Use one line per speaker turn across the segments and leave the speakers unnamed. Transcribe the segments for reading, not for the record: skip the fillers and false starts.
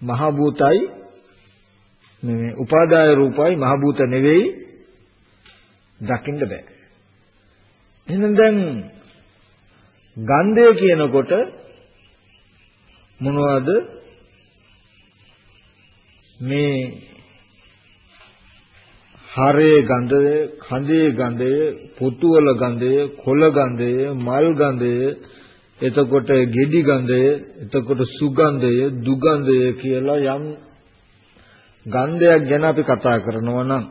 මහ භූතයි මේ උපාදාය රූපයි මහ භූත නෙවෙයි දකින්න බෑ. එහෙනම් දැන් ගන්ධය කියනකොට මොනවද මේ හරේ ගන්ධය, කඳේ ගන්ධය, පොතුවල ගන්ධය, කොළ ගන්ධය, මල් ගන්ධය, එතකොට ගෙඩි ගන්ධය, එතකොට සුගන්ධය, දුගන්ධය කියලා යම් ගන්ධයක් ගැන අපි කතා කරනවා නම්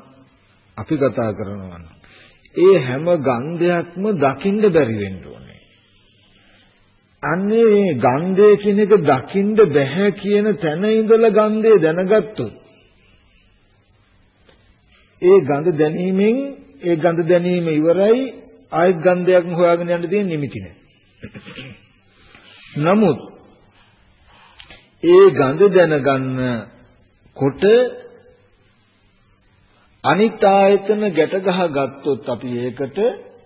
ඒ හැම ගන්ධයක්ම දකින්න බැරි වෙන්න ඕනේ. අන්නේ ගන්ධය කියන එක දකින්න බැහැ කියන තැන ඉඳලා ගන්ධය දැනගත්තොත් ඒ ගඳ දැනීමෙන් ඒ ගඳ දැනීම ඉවරයි ආයෙත් ගන්ධයක් හොයාගෙන යන්න තියෙන නිමිති නෑ. නමුත් ඒ ගඳ දැනගන්නකොට අනිත් ආයතන ගැට ගහ ගත්තොත් අපි ඒකට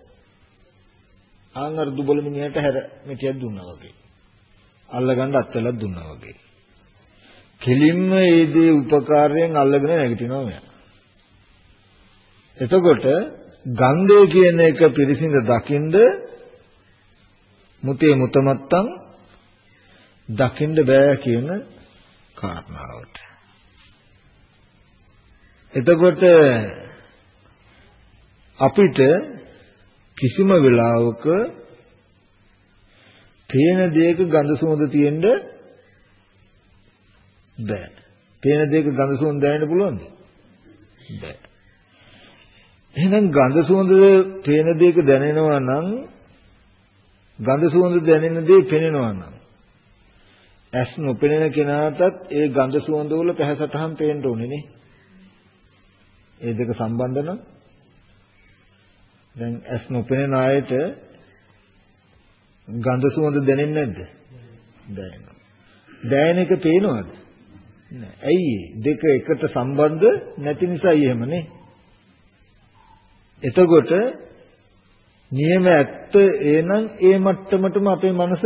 ආංගර දුබල මිනිහට හැර මෙතියක් දුන්නා වගේ. අල්ලගන්න අත්වලක් දුන්නා වගේ. කෙලින්ම ඒ දේ උපකාරයෙන් අල්ලගෙන නැගිටිනවා මෙයා. එතකොට ගන්ධය කියන එක පිරිසිඳ දකින්ද මුතේ මුතමත්තන් දකින්න බෑ කියන කාරණාවට. එතකොට අපිට කිසිම වෙලාවක පේන දෙයක ගඳ සුවඳ තියෙන්න බෑ. පේන දෙයක ගඳ සුවඳ දැනෙන්න පුළුවන්ද? බෑ. එහෙනම් ගඳ සුවඳ පේන දෙයක දැනෙනවා නම් ගඳ සුවඳ දැනෙන දේ පෙනෙනවා නම් ඇස් නොපෙනෙන කෙනාටත් ඒ ගඳ සුවඳ වල පැහැසටහන් පේන්න ඕනේ නේ. ඒ දෙක සම්බන්ධ නම් දැන් ඇස් නොපෙනෙන අයට ගඳ සුවඳ දැනෙන්නේ නැද්ද? දැනෙනවා. දැනෙන එක පේනවද? නෑ. ඇයි දෙක එකට සම්බන්ධ නැති නිසායි එහෙමනේ. එතකොට නියම ඇත්ත එනං ඒ මට්ටමටම අපේ මනස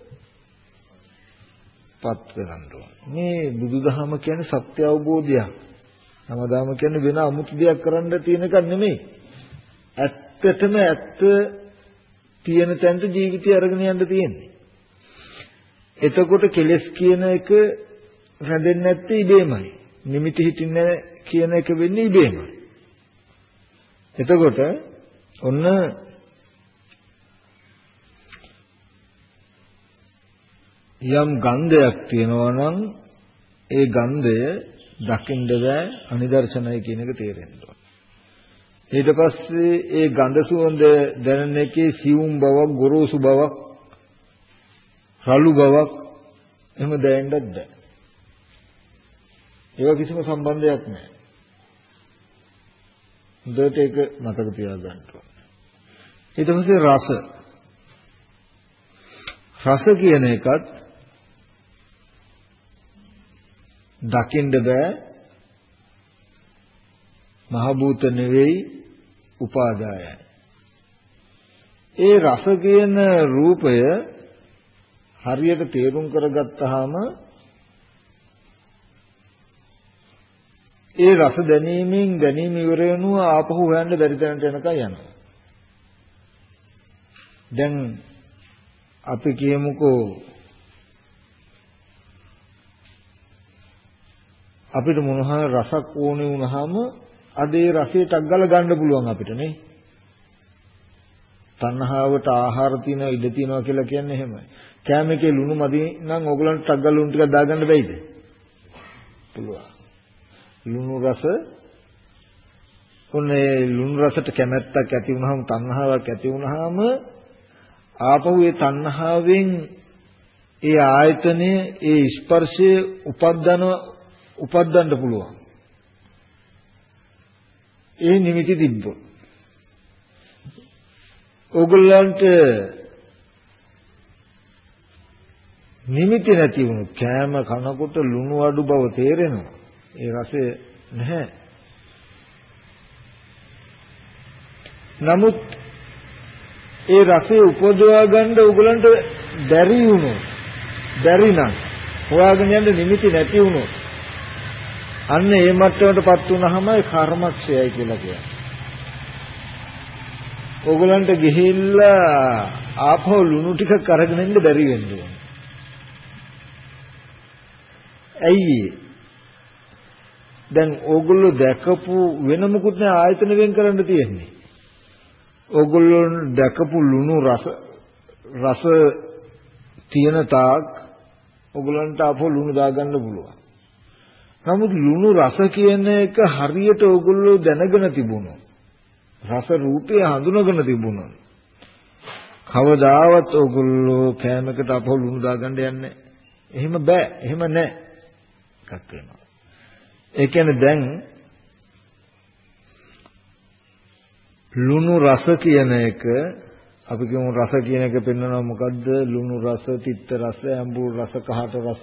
පත් කරන්න ඕනේ. මේ බුදුදහම කියන්නේ සත්‍ය අවබෝධයක්. සමාදාම කියන්නේ වෙන අමුතු දෙයක් කරන්න තියෙන එකක් නෙමෙයි. ඇත්තටම ඇත්ත තියෙන තැනට ජීවිතය අරගෙන යන්න තියෙන්නේ. එතකොට කෙලස් කියන එක රැඳෙන්නේ නැත්තේ ඉබේමයි. නිමිති හිටින්නේ කියන එක වෙන්නේ ඉබේමයි. එතකොට ඔන්න යම් ගන්ධයක් තියෙනවා නම් ඒ ගන්ධය දකින්න බෑ අනිදර්ශනයි කියන එක තේරෙන්න ඕන. ඊට පස්සේ ඒ ගඳ සුවඳ දැනෙන එකේ සියුම් බවක්, ගොරෝසු බවක්, රළු බවක් එහෙම දැනෙන්නත් බෑ. ඒවා කිසිම සම්බන්ධයක් නැහැ. හොඳට ඒක මතක තියාගන්න ඕනේ. ඊට පස්සේ රස කියන එකත් දකින්න බෑ. මහ භූත නෙවෙයි උපාදායයි. ඒ රස කියන රූපය හරියට තේරුම් කරගත්තාම ඒ රස දැනීමෙන් දැනීම ඉවර වෙනවා ආපහු හොයන්න බැරි තැනට යනකම් යනවා. දැන් අපි කියමුකෝ අපිට මොනවා රසක් ඕනේ වුණාම අද ඒ රසයට අග්ගල ගන්න පුළුවන් අපිට නේ. තණ්හාවට ආහාර තියෙනවා ඉඩ තියෙනවා කියලා කියන්නේ එහෙමයි. කැමේකේ ලුණු මදි නම් ඕගලන්ට අග්ගල ලුණු ටිකක් දාගන්න බැයිද? පුළුවන්. ලුණු රස ඔන්නේ ලුණු රසට කැමැත්තක් ඇති වුනහම තණ්හාවක් ඇති වුනහම ආපහු ඒ තණ්හාවෙන් ඒ ආයතනය ඒ ස්පර්ශය උපද්දන්න පුළුවන්. ඒ නිමිති තිබ්බොත් ඕගොල්ලන්ට නිමිති නැති වුණු කෑම කනකොට ලුණු අඩු බව තේරෙනවා. ඒ රසය නැහැ. නමුත් ඒ රසය උපදවා ගන්න ඕගොල්ලන්ට බැරි නම් හොයාගෙන යන්න නිමිති නැති වුණොත් අන්න ඒ මට්ටමටපත් වුණාමයි කර්මක්ෂයයි කියලා කියන්නේ. ඕගලන්ට ගිහිල්ලා ආපහු ලුණු ටිකක් අරගෙන ඉන්න බැරි වෙන්න ඕනේ. ඇයි? දැන් ඕගොල්ලෝ දැකපු වෙන මොකුත් නෑ ආයතන වෙන් කරන්න තියෙන්නේ. ඕගොල්ලෝ දැකපු ලුණු රස තියෙන තාක් ඕගලන්ට ආපහු ලුණු දාගන්න පුළුවන්. නමුත් ලුණු රස කියන එක හරියට ඕගොල්ලෝ දැනගෙන තිබුණා. රස රූපය හඳුනගෙන තිබුණා. කවදාවත් ඕගොල්ලෝ කෑමකට ආපහු ලුණු දාගන්න යන්නේ නැහැ. එහෙම බෑ. එහෙම නැහැ. එකක් වෙනවා. ඒ කියන්නේ දැන් ලුණු රස කියන එක අපි කියමු රස කියන එක පෙන්වනවා මොකද්ද? ලුණු රස, තිත්ත රස, අඹුල් රස, කහට රස,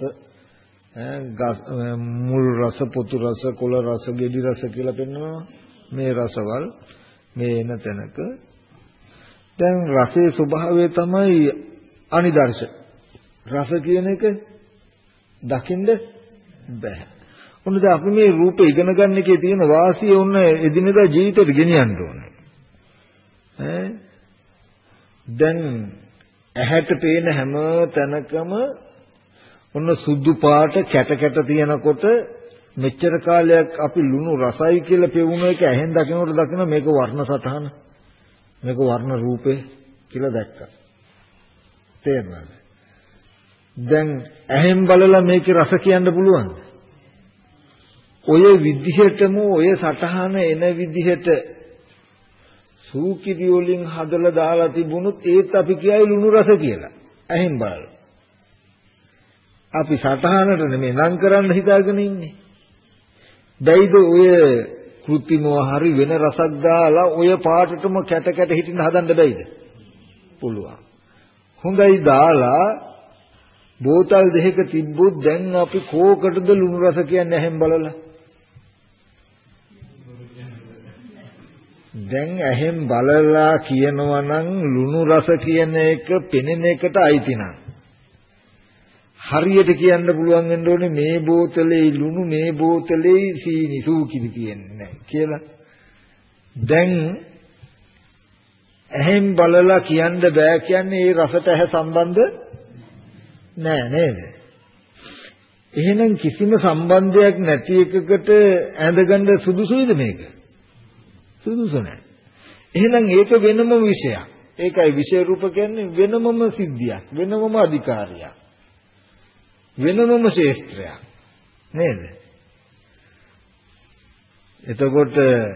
මුල් රස, පොතු රස, කොළ රස, ගෙඩි රස කියලා පෙන්වනවා. මේ රසවල් මේ එන තැනක දැන් රසයේ ස්වභාවය තමයි අනිදර්ශ. රස කියන එක දකින්න බෑ. ඔන්න දැන් අපි මේ රූප ඉගෙන ගන්න එකේ තියෙන වාසිය ඔන්න එදිනෙදා ජීවිතේට ගෙනියන්න ඕනේ. දැන් ඇහැට පේන හැම තැනකම ඔන්න සුදු පාට කැට කැට තියෙනකොට මෙච්චර කාලයක් අපි ලුණු රසයි කියලා පෙවුන එක ඇහෙන් දකිනකොට දකින මේක වර්ණ සටහන මේක වර්ණ රූපේ කියලා දැක්කා. තේරුණාද? දැන් ඇහෙන් බලලා මේකේ රස කියන්න පුළුවන්ද? ඔය විදිහටම ඔය සටහන එන විදිහට සූකිරි වලින් හදලා දාලා තිබුණොත් ඒත් අපි කියයි ලුණු රස කියලා. ඇහෙන් බලලා. අපි සටහනට නෙමෙයි නම් කරන්න හිතාගෙන ඉන්නේ. බැයිද ඔය කෘත්‍රිමව හරි වෙන රසක් දාලා ඔය පාටටම කැට කැට හිටින්න හදන්න බැයිද? පුළුවන්. හොඳයි දාලා බෝතල් දෙකක තිබ්බොත් දැන් අපි කෝකටද ලුණු රස කියන්නේ ඇහෙන් බලලා? දැන් ඇහෙන් බලලා කියනවා නම් ලුණු රස කියන එක පෙනෙන එකට අයිති නෑ. හරියට කියන්න පුළුවන් වෙන්න ඕනේ මේ බෝතලේ ලුණු මේ බෝතලේ සීනි සූකිරි කියන්නේ නැහැ කියලා. දැන් ඇහෙන් බලලා කියන්න බෑ කියන්නේ ඒ රසට ඇහැ සම්බන්ධ නෑ නේද? එහෙනම් කිසිම සම්බන්ධයක් නැති එකකට ඇඳගන්න සුදුසුයිද මේක? සුදුසු නෑ. එහෙනම් ඒක වෙනම විෂයක්. ඒකයි විෂය රූප කියන්නේ වෙනමම සිද්ධියක්, වෙනමම අධිකාරියක්. වෙනමම ශේස්ත්‍රයක් නේද? එතකොට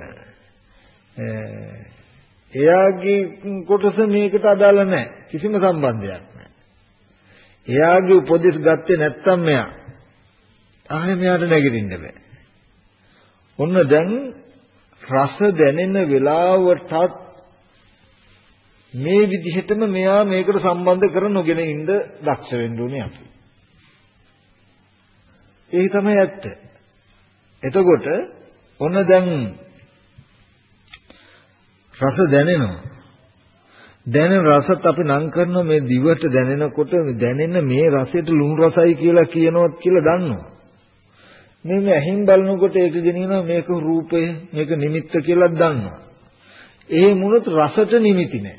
එයාගේ කොටස මේකට අදාළ නැහැ. කිසිම සම්බන්ධයක් නැහැ. එයාගේ උපදෙස් ගත්තේ නැත්තම් මෙයා ආයෙ මෙයාට නැගිටින්න බෑ. ඔන්න දැන් රස දැනෙන වෙලාවටත් මේ විදිහටම මෙයා මේකට සම්බන්ධ කර නොගෙන ඉන්න දක්ෂ වෙන්න ඕනේ අපි. ඒක තමයි ඇත්ත. එතකොට ඔන්න දැන් රස දැනෙනවා. දැනෙන රසත් අපි නම් කරන මේ දිවට දැනෙනකොට දැනෙන මේ රසයට ලුණු රසයි කියලා කියනවත් කියලා දන්නවා. මේ ඇහින් බලනකොට ඒක ගෙනියනවා මේක රූපය මේක නිමිත්ත කියලා දන්නවා. ඒ මුණත් රසට නිමිති නෑ.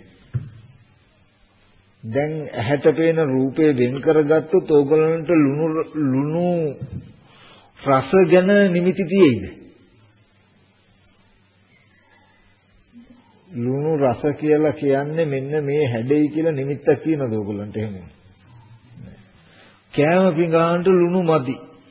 දැන් ඇහැට පේන රූපේ වෙන් කරගත්තොත් ඕගලන්ට ලුණු රස ගැන නිමිති තියෙයිද? ලුණු රස කියලා කියන්නේ මෙන්න මේ හැඩයි කියලා නිමිත්තක් තියෙනවද ඕගලන්ට? එහෙම කෑම පිඟානට ලුණු මදි.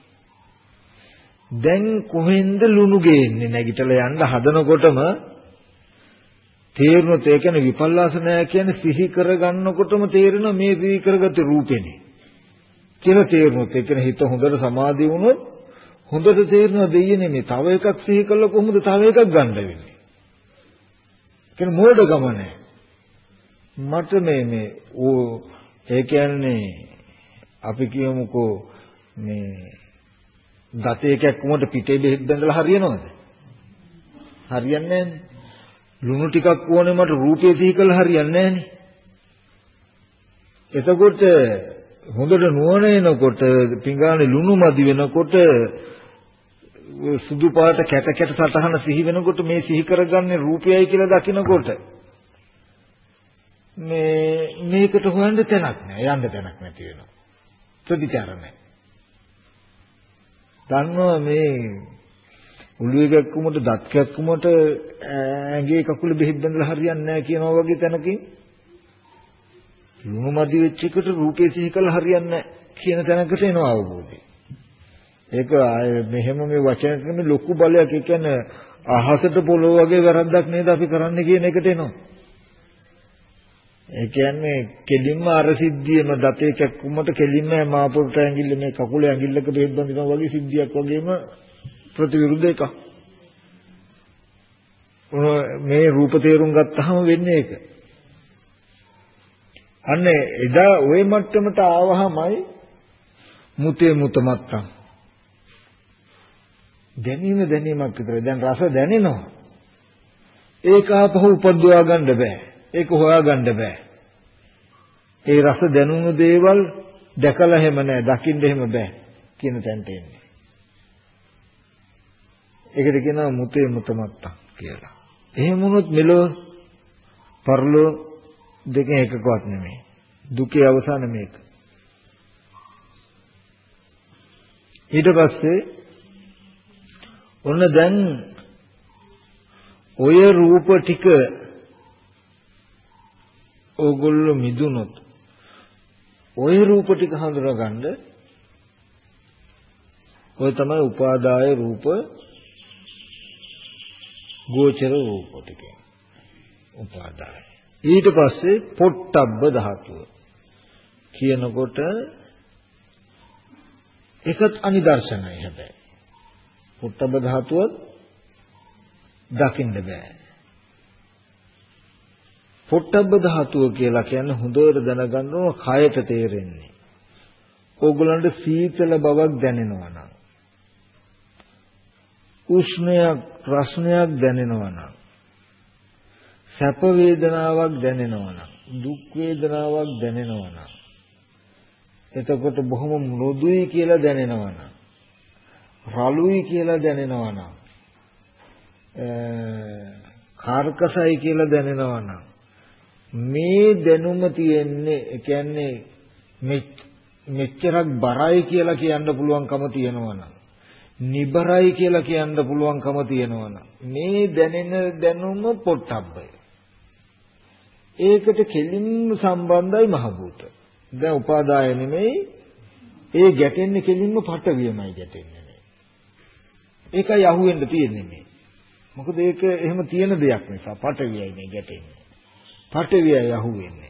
දැන් කොහෙන්ද ලුණු ගේන්නේ? නැගිටලා යන්න හදනකොටම තේරුණොත් ඒ කියන්නේ විපල්ලාසනය කියන්නේ සිහි කරගන්නකොටම තේරෙනවා මේ සිහි කරගත්ත රූපෙනේ කියලා තේරුණොත් ඒ කියන්නේ හිත හොඳට සමාධි වුණොත් හොඳට තේරෙනවා දෙයියනේ මේ තව එකක් සිහි කළා කොහොමද තව එකක් ගන්න වෙන්නේ? කියන්නේ මෝඩකම නැහැ. මට මේ ඒ කියන්නේ අපි කියමුකෝ මේ ගත එකක් උඹට පිටේ බෙහෙත් බඳලා හරියනවද? හරියන්නේ නැහැනේ. ලුණු ටිකක් ඕනේ මට රූපේ සිහි කළා හරියන්නේ නැහැනේ. එතකොට හොඳට නුවණ එනකොට පිඟානේ ලුණු මදි වෙනකොට සුදු පාට කැට කැට සටහන සිහි වෙනකොට මේ සිහි කරගන්නේ රූපයයි කියලා දකිනකොට මේකට හොයන්න තැනක් නැහැ යන්න තැනක් නැති වෙනවා ප්‍රතිචාර නැහැ. දන්නවා මේ උළුවේ ගැක්කුමට දත් ගැක්කුමට ඇඟේ කකුල බෙහෙත් බඳලා හරියන්නේ නැහැ කියනවා වගේ තැනකින් ලුණු මදි වෙච්ච එකට රූපේ සිහි කළා හරියන්නේ නැහැ කියන තැනකට එනවා අවබෝධය. ඒක මෙහෙම මේ වචන ක්‍රමේ ලොකු බලයක්. ඒ කියන්නේ අහසට පොළොව වගේ වැරද්දක් නේද අපි කරන්නේ කියන එකට එනවා. ඒ කියන්නේ කෙලින්ම අර සිද්ධියම දතේ කැක්කුමට කෙලින්ම මාපොරට ඇඟිල්ල මේ කකුලේ ඇඟිල්ලක බෙහෙත් බඳිනවා වගේ සිද්ධියක් වගේම ප්‍රතිවිරුද්ධ එකක්. මේ රූප තේරුම් ගත්තාම වෙන්නේ ඒක. අන්න එදා ওই මට්ටමට ආවහමයි මුතේ මුතමත්තම් දැනීමක් විතරයි. දැන් රස දැනෙනවා. ඒක ආපහු උපද්දවා ගන්න බෑ. ඒක හොයා ගන්න බෑ. ඒ රස දැනුණු දේවල් දැකලා හැම නෑ, දකින්න හැම බෑ කියන තැනට එන්නේ. ඒකට කියනවා මුතේ මුතමත්තම් කියලා. එහෙම වුණොත් මෙලොව පරලොව දෙකෙන් එකකවත් නෙමෙයි. දුකේ අවසාන මේක. ඊට පස්සේ ඔන්න දැන් ඔය රූප ටික ඕගොල්ලෝ මිදුනොත් ඔය රූප ටික හඳුනගන්න ඔය තමයි උපාදාය රූප ගෝචර රූප ටික. උපාදාය. ඊට පස්සේ පොට්ටබ්බ ධාතුව කියනකොට ඒකත් අනිදර්ශනයි හැබැයි. පොට්ටබ්බ ධාතුවත් දකින්න බෑ. පොට්ටබ්බ ධාතුව කියලා කියන්නේ හොඳට දැනගන්න ඕන කයට තේරෙන්නේ. ඕගොල්ලන්ට සීතල බවක් දැනෙනවා නම්, උෂ්ණයක් රස්නයක් දැනෙනවා නම්, සැප වේදනාවක් දැනෙනවා නම්, දුක් වේදනාවක් දැනෙනවා නම්, එතකොට බොහොම මෘදුයි කියලා දැනෙනවා නම්, රළුයි කියලා දැනෙනවා නම්, කාර්කසයි කියලා දැනෙනවා නම්, මේ දැනුම තියෙන්නේ, ඒ කියන්නේ මෙච්චරක් බරයි කියලා කියන්න පුළුවන්කම තියෙනවා නම්, නිබරයි කියලා කියන්න පුළුවන්කම තියෙනවා නම්, මේ දැනෙන දැනුම පොට්ටබ්බය. ඒකට කෙලින්ම සම්බන්ධයි මහ භූත. දැන් උපාදාය නෙමෙයි, ඒ ගැටෙන්නේ කෙලින්ම පටවියමයි ගැටෙන්නේ. ඒකයි අහුවෙන්න තියෙන්නේ මේ. මොකද ඒක එහෙම තියෙන දෙයක් නිසා පටවියයි මේ ගැටෙන්නේ. පටවියයි අහුවෙන්නේ.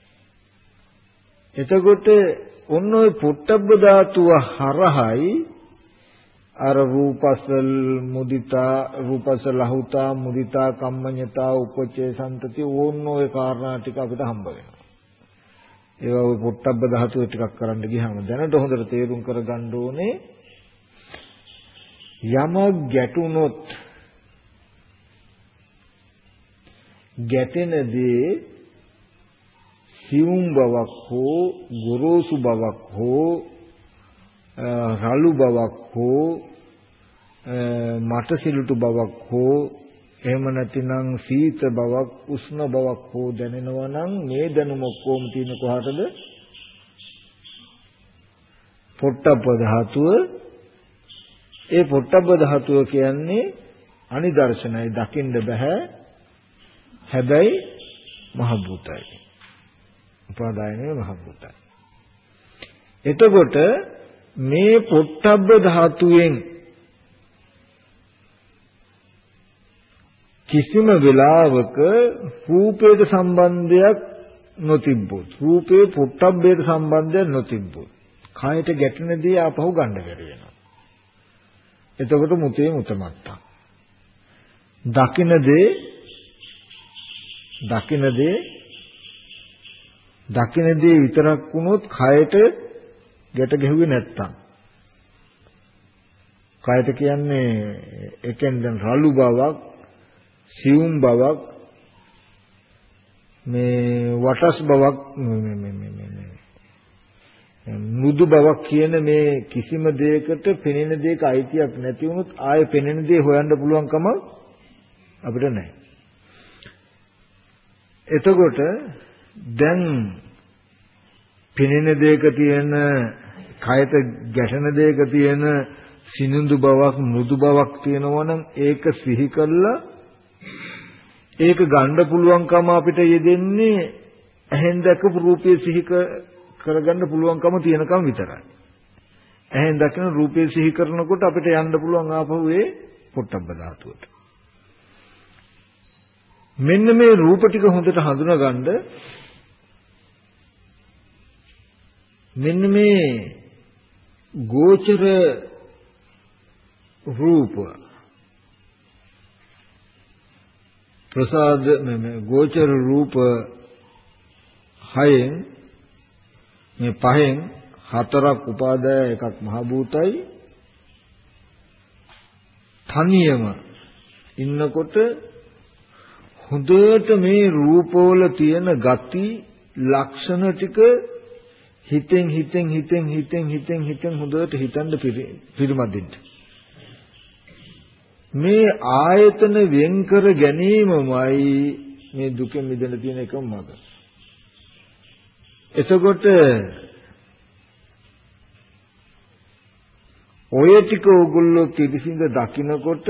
එතකොට ඔන්න ඔය පොට්ටබ්බ ධාතුව හරහයි අර රූපසල් මුදිතා රූපසල ලහුතා මුදිතා කම්මඤ්ඤතා උපචේ සම්තති ඕන්න ඔය කාරණා ටික අපිට හම්බ වෙනවා. ඒවා ඔය පොට්ටබ්බ ධාතුව ටිකක් කරන්න ගියාම දැනට හොඳට තේරුම් කරගන්න ඕනේ යමක් ගැටුනොත් ගැටෙන දේ සියුම් බවක් හෝ ගොරෝසු බවක් හෝ රළු බවක් හෝ මට සිලුටු බවක් හෝ එහෙම නැතිනම් සීත බවක් උෂ්ණ බවක් හෝ දැනෙනවා නම් මේ දැනුම ඔක්කොම තියෙන කොහටද? පොට්ටබ්බ ධාතුව. ඒ පොට්ටබ්බ ධාතුව කියන්නේ අනිදර්ශනයි, දකින්න බෑ. හැබැයි මහ භූතයි. උපාදායනේ මහ භූතයි. එතකොට මේ පොට්ටබ්බ ධාතුවෙන් කිසිම වෙලාවක රූපයට සම්බන්ධයක් නොතිබ්බොත්, රූපේ පොට්ටබ්බයට සම්බන්ධයක් නොතිබ්බොත්, කායට ගැටෙන දේ ආපහු ගන්න බැරි වෙනවා. එතකොට මුතේ මුතමත්තා. දකින දේ විතරක් වුණොත් කායට ගැට ගැහුවේ නැත්තම්, කායට කියන්නේ එකෙන් දැන් රළු බවක්, සියුම් බවක්, මේ වටස් බවක්, මෘදු බවක් කියන මේ කිසිම දෙයකට පෙනෙන දෙයක අයිතියක් නැති වුණොත් ආයෙ පෙනෙන දේ හොයන්න පුළුවන්කම අපිට නැහැ. එතකොට දැන් පෙනෙන දෙයක තියෙන කයට ගැටෙන දෙයක තියෙන සිනිඳු බවක් මෘදු බවක් තියෙනවා නම් ඒක සිහි කළා ඒක ගන්න පුළුවන්කම අපිට යෙදෙන්නේ ඇහෙන් දැකපු රූපය සිහි කරගන්න පුළුවන්කම තියෙනකම් විතරයි. ඇහෙන් දකින රූපය සිහි කරනකොට අපිට යන්න පුළුවන් ආපහු ඒ පොට්ටබ්බ ධාතුවට. මෙන්න මේ රූප ටික හොඳට හඳුනාගන්න මෙන්න මේ ගෝචර රූප ප්‍රසාද ගෝචර රූප හයෙන් මේ පහෙන් හතරක් උපාදාය එකක් මහ භූතයි තනියම ඉන්නකොට හොඳට මේ රූපවල තියෙන ගති ලක්ෂණ ටික හිතෙන් හොඳට හිතන්න පිරිමදින්න මේ ආයතන වෙන් කර ගැනීමමයි මේ දුකෙන් මිදෙන්න තියෙන එකම මඟ. එතකොට ඔය ටික ඕගොල්ලෝ පිළිසිඳ දකින්නකොට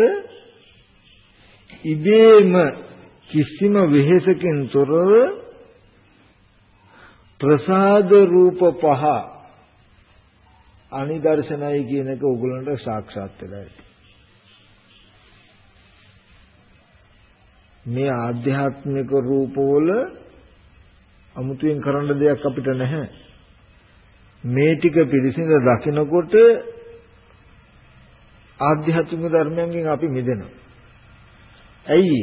ඉබේම කිසිම වෙහෙසකින් තොරව ප්‍රසාද රූප පහ අනිදර්ශනයි කියන එක ඕගොල්ලන්ට සාක්ෂාත් වෙලා ඇති. මේ ආධ්‍යාත්මික රූපවල අමුතුවෙන් කරන්න දෙයක් අපිට නැහැ. මේ ටික පිළිසිඳ දකිනකොට ආධ්‍යාත්මික ධර්මයන්ගෙන් අපි මිදෙනවා. ඇයි?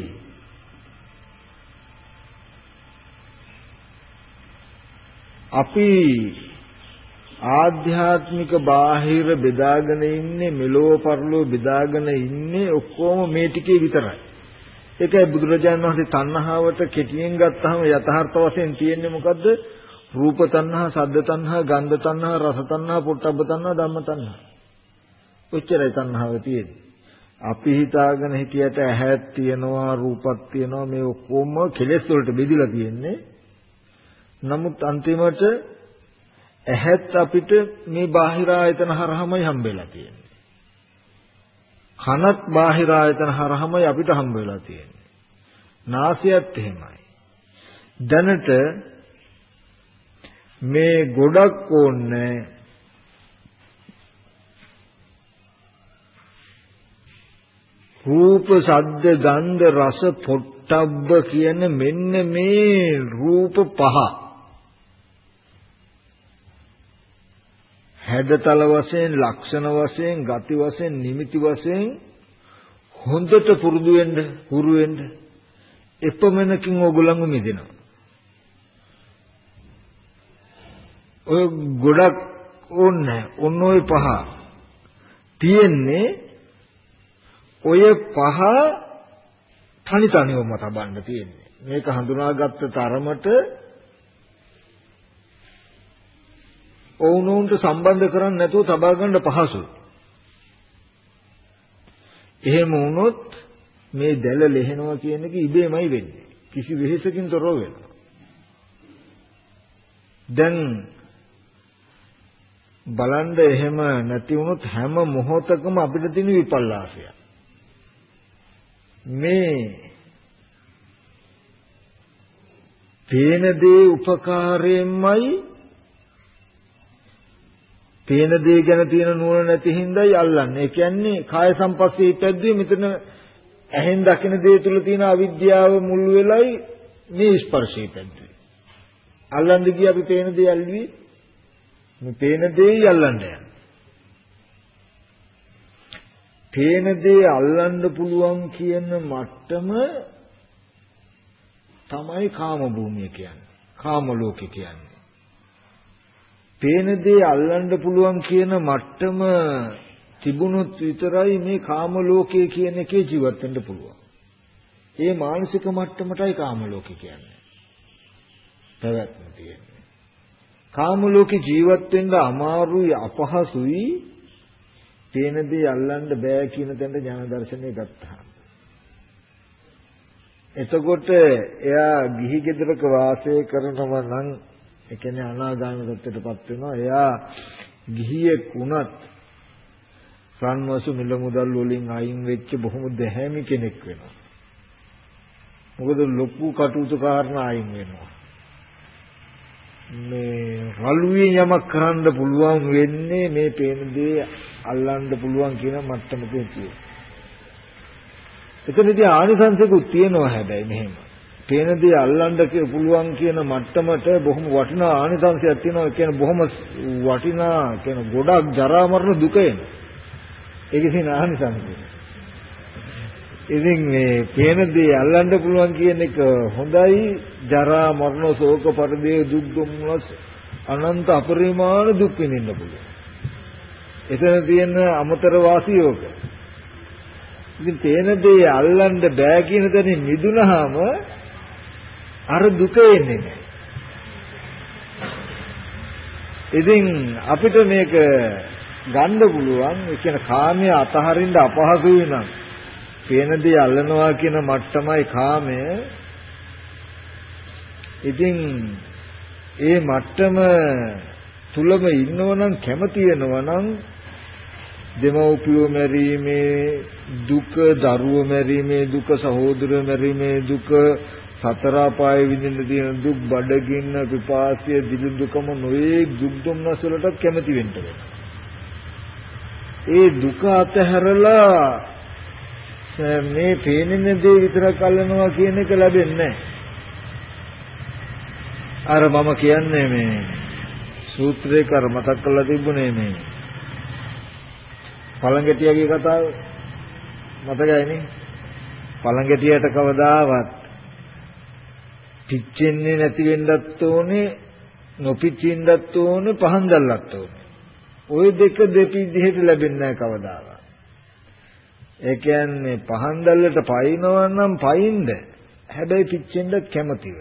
අපි ආධ්‍යාත්මික බාහිර බෙදාගෙන ඉන්නේ මෙලෝ පරලෝ බෙදාගෙන ඉන්නේ ඔක්කොම මේ ටිකේ විතරයි. ඒකයි බුදුරජාණන් වහන්සේ තණ්හාවට කෙටියෙන් ගත්තාම යථාර්ථ වශයෙන් තියෙන්නේ මොකද්ද? රූප තණ්හා, ශබ්ද තණ්හා, ගන්ධ තණ්හා, රස තණ්හා, පොට්ටබ්බ තණ්හා, ධම්ම තණ්හා. ඔච්චරයි තණ්හාව තියෙන්නේ. අපි හිතාගෙන හිටියට ඇහක් තියෙනවා, රූපක් තියෙනවා, මේ ඔක්කොම කෙලෙස් වලට බෙදිලා තියෙන්නේ. නමුත් අන්තිමට ඇහත් අපිට මේ බාහිර ආයතන හරහාමයි හම්බෙලා තියෙන්නේ. කනත් බාහිර ආයතන හරහාමයි අපිට හම්බ වෙලා තියෙන්නේ. නාසයත් එහෙමයි. දැනට මේ ගොඩක් ඕනේ රූප, ශබ්ද, ගන්ධ, රස, පොට්ටබ්බ කියන මෙන්න මේ රූප පහ හැඩතල වශයෙන්, ලක්ෂණ වශයෙන්, ගති වශයෙන්, නිමිති වශයෙන් හොඳට පුරුදු වෙන්න එපමණකින් ඕගොල්ලන්ව මිදෙනවා. ඔය ගොඩක් ඕනේ ඔන්න ඔය පහ තියෙන්නේ ඔය පහ තනි තනිවම තබන්න තියෙන්නේ. මේක හඳුනාගත්ත තරමට ඕනෝන්ට සම්බන්ධ කරන්නේ නැතුව තබා ගන්න පහසුයි. එහෙම වුණොත් මේ දැල ලෙහෙනවා කියන එක ඉබේමයි වෙන්නේ. කිසි වෙහෙසකින් තොරව වෙනවා. දැන් බලන්න එහෙම නැති වුණොත් හැම මොහොතකම අපිට තියෙන විපල්ලාසය. මේ පේන දේ උපකාරයෙන්මයි පේන දේ ගැන තියෙන නුවණ නැති හින්දායි අල්ලන්නේ. ඒ කියන්නේ කාය සංපස්සේ ඉපැද්දුවේ මෙතන ඇහෙන් දකින දේ තුල තියෙන අවිද්‍යාව මුල් වෙලයි මේ ස්පර්ශය ඉපැද්දුවේ. අල්ලන්න ගිය අපි පේන දේ අල්ලුවේ මේ පේන දේයි අල්ලන්න යන්නේ. පේන දේ අල්ලන්න පුළුවන් කියන මට්ටම තමයි කාම භූමිය කියන්නේ. කාම ලෝකේ කියන්නේ. පේන දේ අල්ලන්න පුළුවන් කියන මට්ටම තිබුණොත් විතරයි මේ කාම ලෝකයේ කියන එකේ ජීවත් වෙන්න පුළුවන්. ඒ මානසික මට්ටමටයි කාම ලෝකේ කියන්නේ. පැවැත්ම තියෙන්නේ. කාම ලෝකේ ජීවත් වෙන්න අමාරුයි අපහසුයි පේන දේ අල්ලන්න බෑ කියන තැනට ඥාන දර්ශනය ගත්තා. එතකොට එයා ගිහි ගෙදරක වාසය කරනවා නම් ඒ කියන්නේ අනාගාමී තත්ත්වයටපත් වෙනවා. එයා ගිහියෙක් වුණත් රන්වසු මිල මුදල් වලින් අයින් වෙච්ච බොහොම දැහැමි කෙනෙක් වෙනවා. මොකද ලොකු කටයුතු කාරණා අයින් වෙනවා. මේ රළුවේ යමක් කරන්න පුළුවන් වෙන්නේ මේ පේන දේ අල්ලන්න පුළුවන් කියන මට්ටමකදී තියෙනවා. එතනදී ආනිසංසකුත් තියෙනවා හැබැයි මෙහෙම. පේන දේ අල්ලන්න පුළුවන් කියන මට්ටමට බොහොම වටිනා ආනිසංසයක් තියෙනවා. ඒ කියන්නේ බොහොම වටිනා කියන ගොඩක් ජරා මරණ දුක එන. ඒකේ තියෙන ආනිසංසය. ඉතින් මේ පේන දේ අල්ලන්න පුළුවන් කියන එක හොඳයි. ජරා මරණ ශෝක පරිදේ දුක් දුම්නස් අනන්ත අපරිමාණ දුක් විඳින්න පුළුවන්. එතන තියෙන අමතර වාසියෝක. ඉතින් පේන දේ අල්ලන්න බෑ කියන තැනින් මිදුනහම අර දුක එන්නේ නැහැ. ඉතින් අපිට මේක ගන්න පුළුවන්. ඒ කියන්නේ කාමයේ අතහරින්න අපහසු වෙනම් පේන දේ අල්ලනවා කියන මට්ටමයි කාමය. ඉතින් ඒ මට්ටම තුලම ඉන්නවනම් කැමති වෙනවනම් දෙමව්පියෝ මැරීමේ දුක, දරුවෝ මැරීමේ දුක, සහෝදරයෝ මැරීමේ දුක, සතර අපාය විඳින්න තියෙන දුක්, බඩගින්න, පිපාසය, දිලි දුකම නොයේ දුක් දුම්නස් වලට කැමති වෙන්න වෙනවා. ඒ දුක අතහැරලා මේ පේනෙන දේ විතරක් අල්ලනවා කියන එක ලැබෙන්නේ නැහැ. අර මම කියන්නේ මේ සූත්‍රේ කර මතක් කරලා තිබුණේ මේ පළඟැටියාගේ කතාව මතකයිනේ. පළඟැටියට කවදාවත් පිච්චෙන්නේ නැති වෙන්නත් ඕනේ, නොපිච්චෙන්නත් ඕනේ, පහන් දැල්ලත් ඕනේ. ওই දෙක දෙපිදිහට ලැබෙන්නේ නැහැ කවදාවත්. ඒ කියන්නේ පහන් දැල්ලට පයින්නවා නම් පයින්ද, හැබැයි පිච්චෙන්න කැමතිව.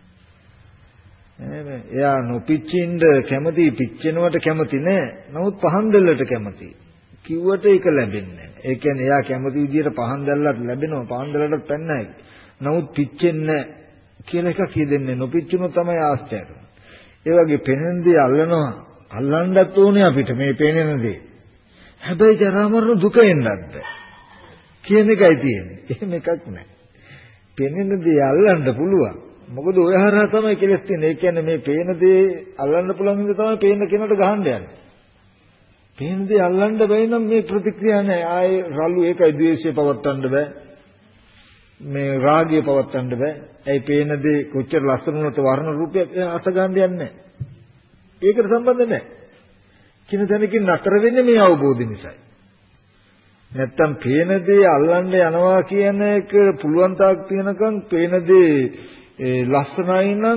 එයා නොපිච්චෙන්න කැමති, පිච්චෙනවට කැමති නෑ. නමුත් පහන් දැල්ලට කැමති. කිව්වට ඒක ලැබෙන්නේ නැහැ. ඒ කියන්නේ එයා කැමති විදිහට පහන් දැල්ලත් ලැබෙනවා, පහන් දැල්ලටත් පැන්නයි. නමුත් පිච්චෙන්නේ කියලා එක කියෙන්නේ නොපිච්චුණු තමයි ආශ්චර්යය. ඒ වගේ පෙනෙන දේ අල්ලනවා, අල්ලන්නත් ඕනේ අපිට මේ පෙනෙන දේ. හැබැයි ජරා මරණ දුක එන්නත් බෑ කියන එකයි තියෙන්නේ. එහෙම එකක් නැහැ. පෙනෙන දේ අල්ලන්න පුළුවන්. මොකද ඔය හරහා තමයි කෙලස් තියෙන්නේ. ඒ කියන්නේ මේ පේන දේ අල්ලන්න පුළුවන් හින්දා තමයි පේන කෙනාට ගහන්න යන්නේ. පේන දේ අල්ලන්න බැයි නම් මේ ප්‍රතික්‍රියා නැහැ. ආයේ රළු ඒකයි ද්වේෂය පවත්වන්න බෑ. මේ රාගය පවත්වන්න බෑ. ඒ පේන දේ කොච්චර ලස්සන වුණත් වර්ණ රූපයක් අත ගන්න යන්නේ නැහැ. ඒකට සම්බන්ධ නැහැ. කින තැනකින් නතර වෙන්නේ මේ අවබෝධය නිසායි. නැත්තම් පේන දේ අල්ලන්න යනවා කියන එක පුළුවන් තාක් තියනකම් පේන දේ ලස්සනයි නම්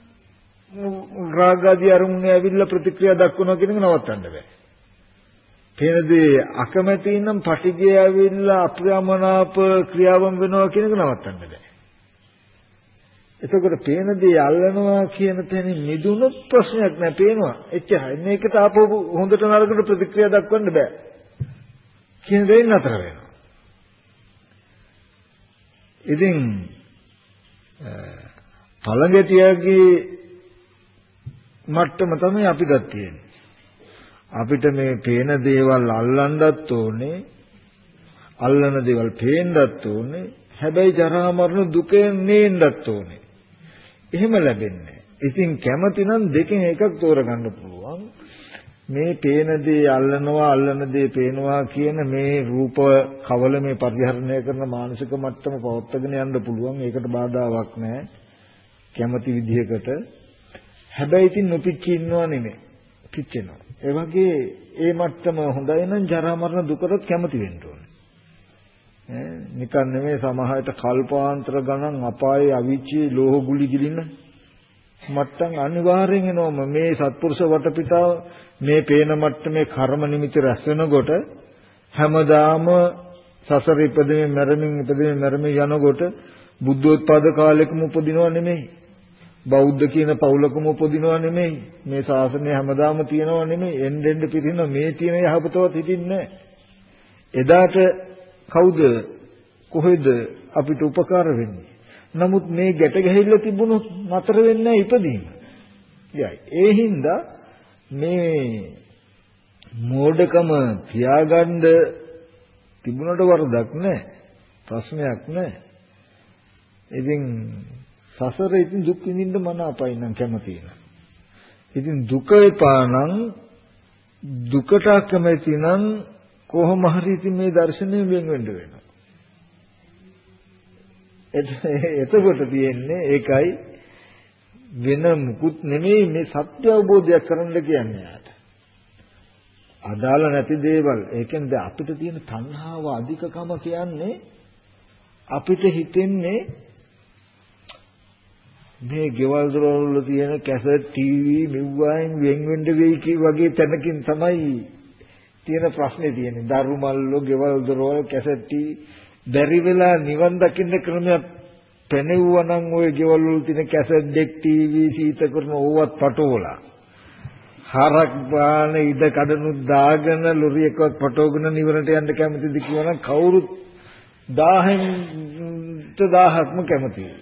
රාග ආදී අරමුණ ඇවිල්ලා ප්‍රතික්‍රියා දක්වනවා කියන එක නවත්තන්න බෑ. පේන දේ අකමැති නම් පටිගය ඇවිල්ලා අප්‍රියමනාප ක්‍රියාවන් වෙනවා කියන එක නවත්තන්න බෑ. එතකොට පේන දේ අල්ලනවා කියන තැනින් මිදුණොත් ප්‍රශ්නයක් නෑ. පේනවා එච්චරයි. මේකට ආපහු හොඳට නරකට ප්‍රතික්‍රියා දක්වන්න බෑ කියන දේ නතර වෙනවා. ඉතින් පළඟැටියාගේ මට්ටම තමයි අපිට තියෙන්නේ. අපිට මේ පේන දේවල් අල්ලන්නත් ඕනේ, අල්ලන දේවල් පේන්නත් ඕනේ, හැබැයි ජරා මරණ දුකෙන් නේන්නත් ඕනේ. එහෙම ලැබෙන්නේ. ඉතින් කැමති නම් දෙකෙන් එකක් තෝරගන්න පුළුවන්. මේ පේන දේ අල්ලනවා, අල්ලන දේ පේනවා කියන මේ රූප කවල මේ පරිහරණය කරන මානසික මට්ටම පවත්වාගෙන යන්න පුළුවන්. ඒකට බාධාවක් නැහැ. කැමති විදිහකට. හැබැයි ඉතින් නොපිච්චි ඉන්නව නෙමෙයි. පිච්චෙනවා. ඒ වගේ ඒ මට්ටම හොඳයි නම් ජරා මරණ දුකට කැමති වෙන්න ඕනේ. නිකන් නෙමෙයි සමහරට කල්පාන්තර ගණන් අපායේ අවිචි ලෝහ ගුලි ගිලින මට්ටම් අනිවාර්යෙන් එනවම මේ සත්පුරුෂ වටපිටාව මේ පේන මට්ටමේ කර්ම නිමිති රැස් වෙනකොට හැමදාම සසර ඉපදෙමින් මැරෙමින් යනකොට බුද්ධෝත්පාද කාලෙකම උපදිනව නෙමෙයි. බෞද්ධ කියන පවුලකම උපදිනව නෙමෙයි. මේ ශාසනය හැමදාම තියෙනව නෙමෙයි. එන්න පිටින මේ තියෙන යහපතවත් හිතින්නේ එදාට කවුද කොහෙද අපිට උපකාර වෙන්නේ? නමුත් මේ ගැට ගැහිලා තිබුණොත් නතර වෙන්නේ නැහැ ඉපදීම. ඒ හින්දා මේ මෝඩකම තියාගන්න තිබුණට වරදක් නැහැ. ප්‍රශ්නයක් නැහැ. ඉතින් සසර ඉතින් දුක් විඳින්න මන අපයි නම් කැමති නෑ. ඉතින් දුක එපා නම් දුකට කැමති නම් කොහොම හරි ඉතින් මේ දර්ශනයෙන් වෙන් වෙන්න වෙනවා. එතකොට තියෙන්නේ ඒකයි වෙන මුකුත් නෙමෙයි මේ සත්‍ය අවබෝධයක් කරන්න කියන්නේ යාට. අදාළ නැති දේවල්. ඒකෙන් දැන් අපිට තියෙන තණ්හාව අධිකකම කියන්නේ අපිට හිතෙන්නේ මේ ගෙවල් දොරවල තියෙන කැසට් ටීවී මෙව්වයින් වෙන් වෙන්න වෙයි වගේ තැනකින් තමයි තියෙන ප්‍රශ්නේ තියෙන්නේ. දරු මල්ලෝ ගෙවල් දොරවල කැසට් ටීවී බැරි වෙලා නිවන් දකින්න ක්‍රමයක් පෙනෙවුවා නම් ওই ගෙවල් වල තියෙන කැසට් දෙක් ටීවී සීත කරන ඕවත් පටෝලා හරක් බාන ඉඩ කඩනුත් දාගෙන ලොරි එකවත් පටෝගෙන නිවනට යන්න කැමතිද කියවනම් කවුරුත් 1000ක්ම කැමතියි.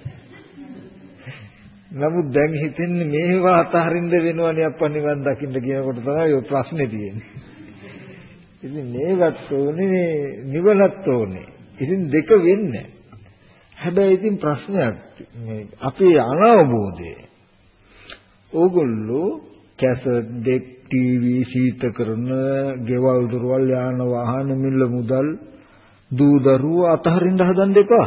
නමුත් දැන් හිතෙන්නේ මේවා අතහරින්න වෙනවනේ අප්පා නිවන් දකින්න කියනකොට තමයි ඔය ප්‍රශ්නේ තියෙන්නේ. ඉතින් මේවත් ඕනේ නිවනත් ඕනේ. ඉතින් දෙක වෙන්නේ. හැබැයි ඉතින් ප්‍රශ්නයක් මේ අපේ අනවබෝධය. ඕගොල්ලෝ කැසට් දෙක් ටීවී සීත කරන ගෙවල් දොරවල් යාන වාහන මිල මුදල් දූ දරුවෝ අතහරින්න හදන්න එපා.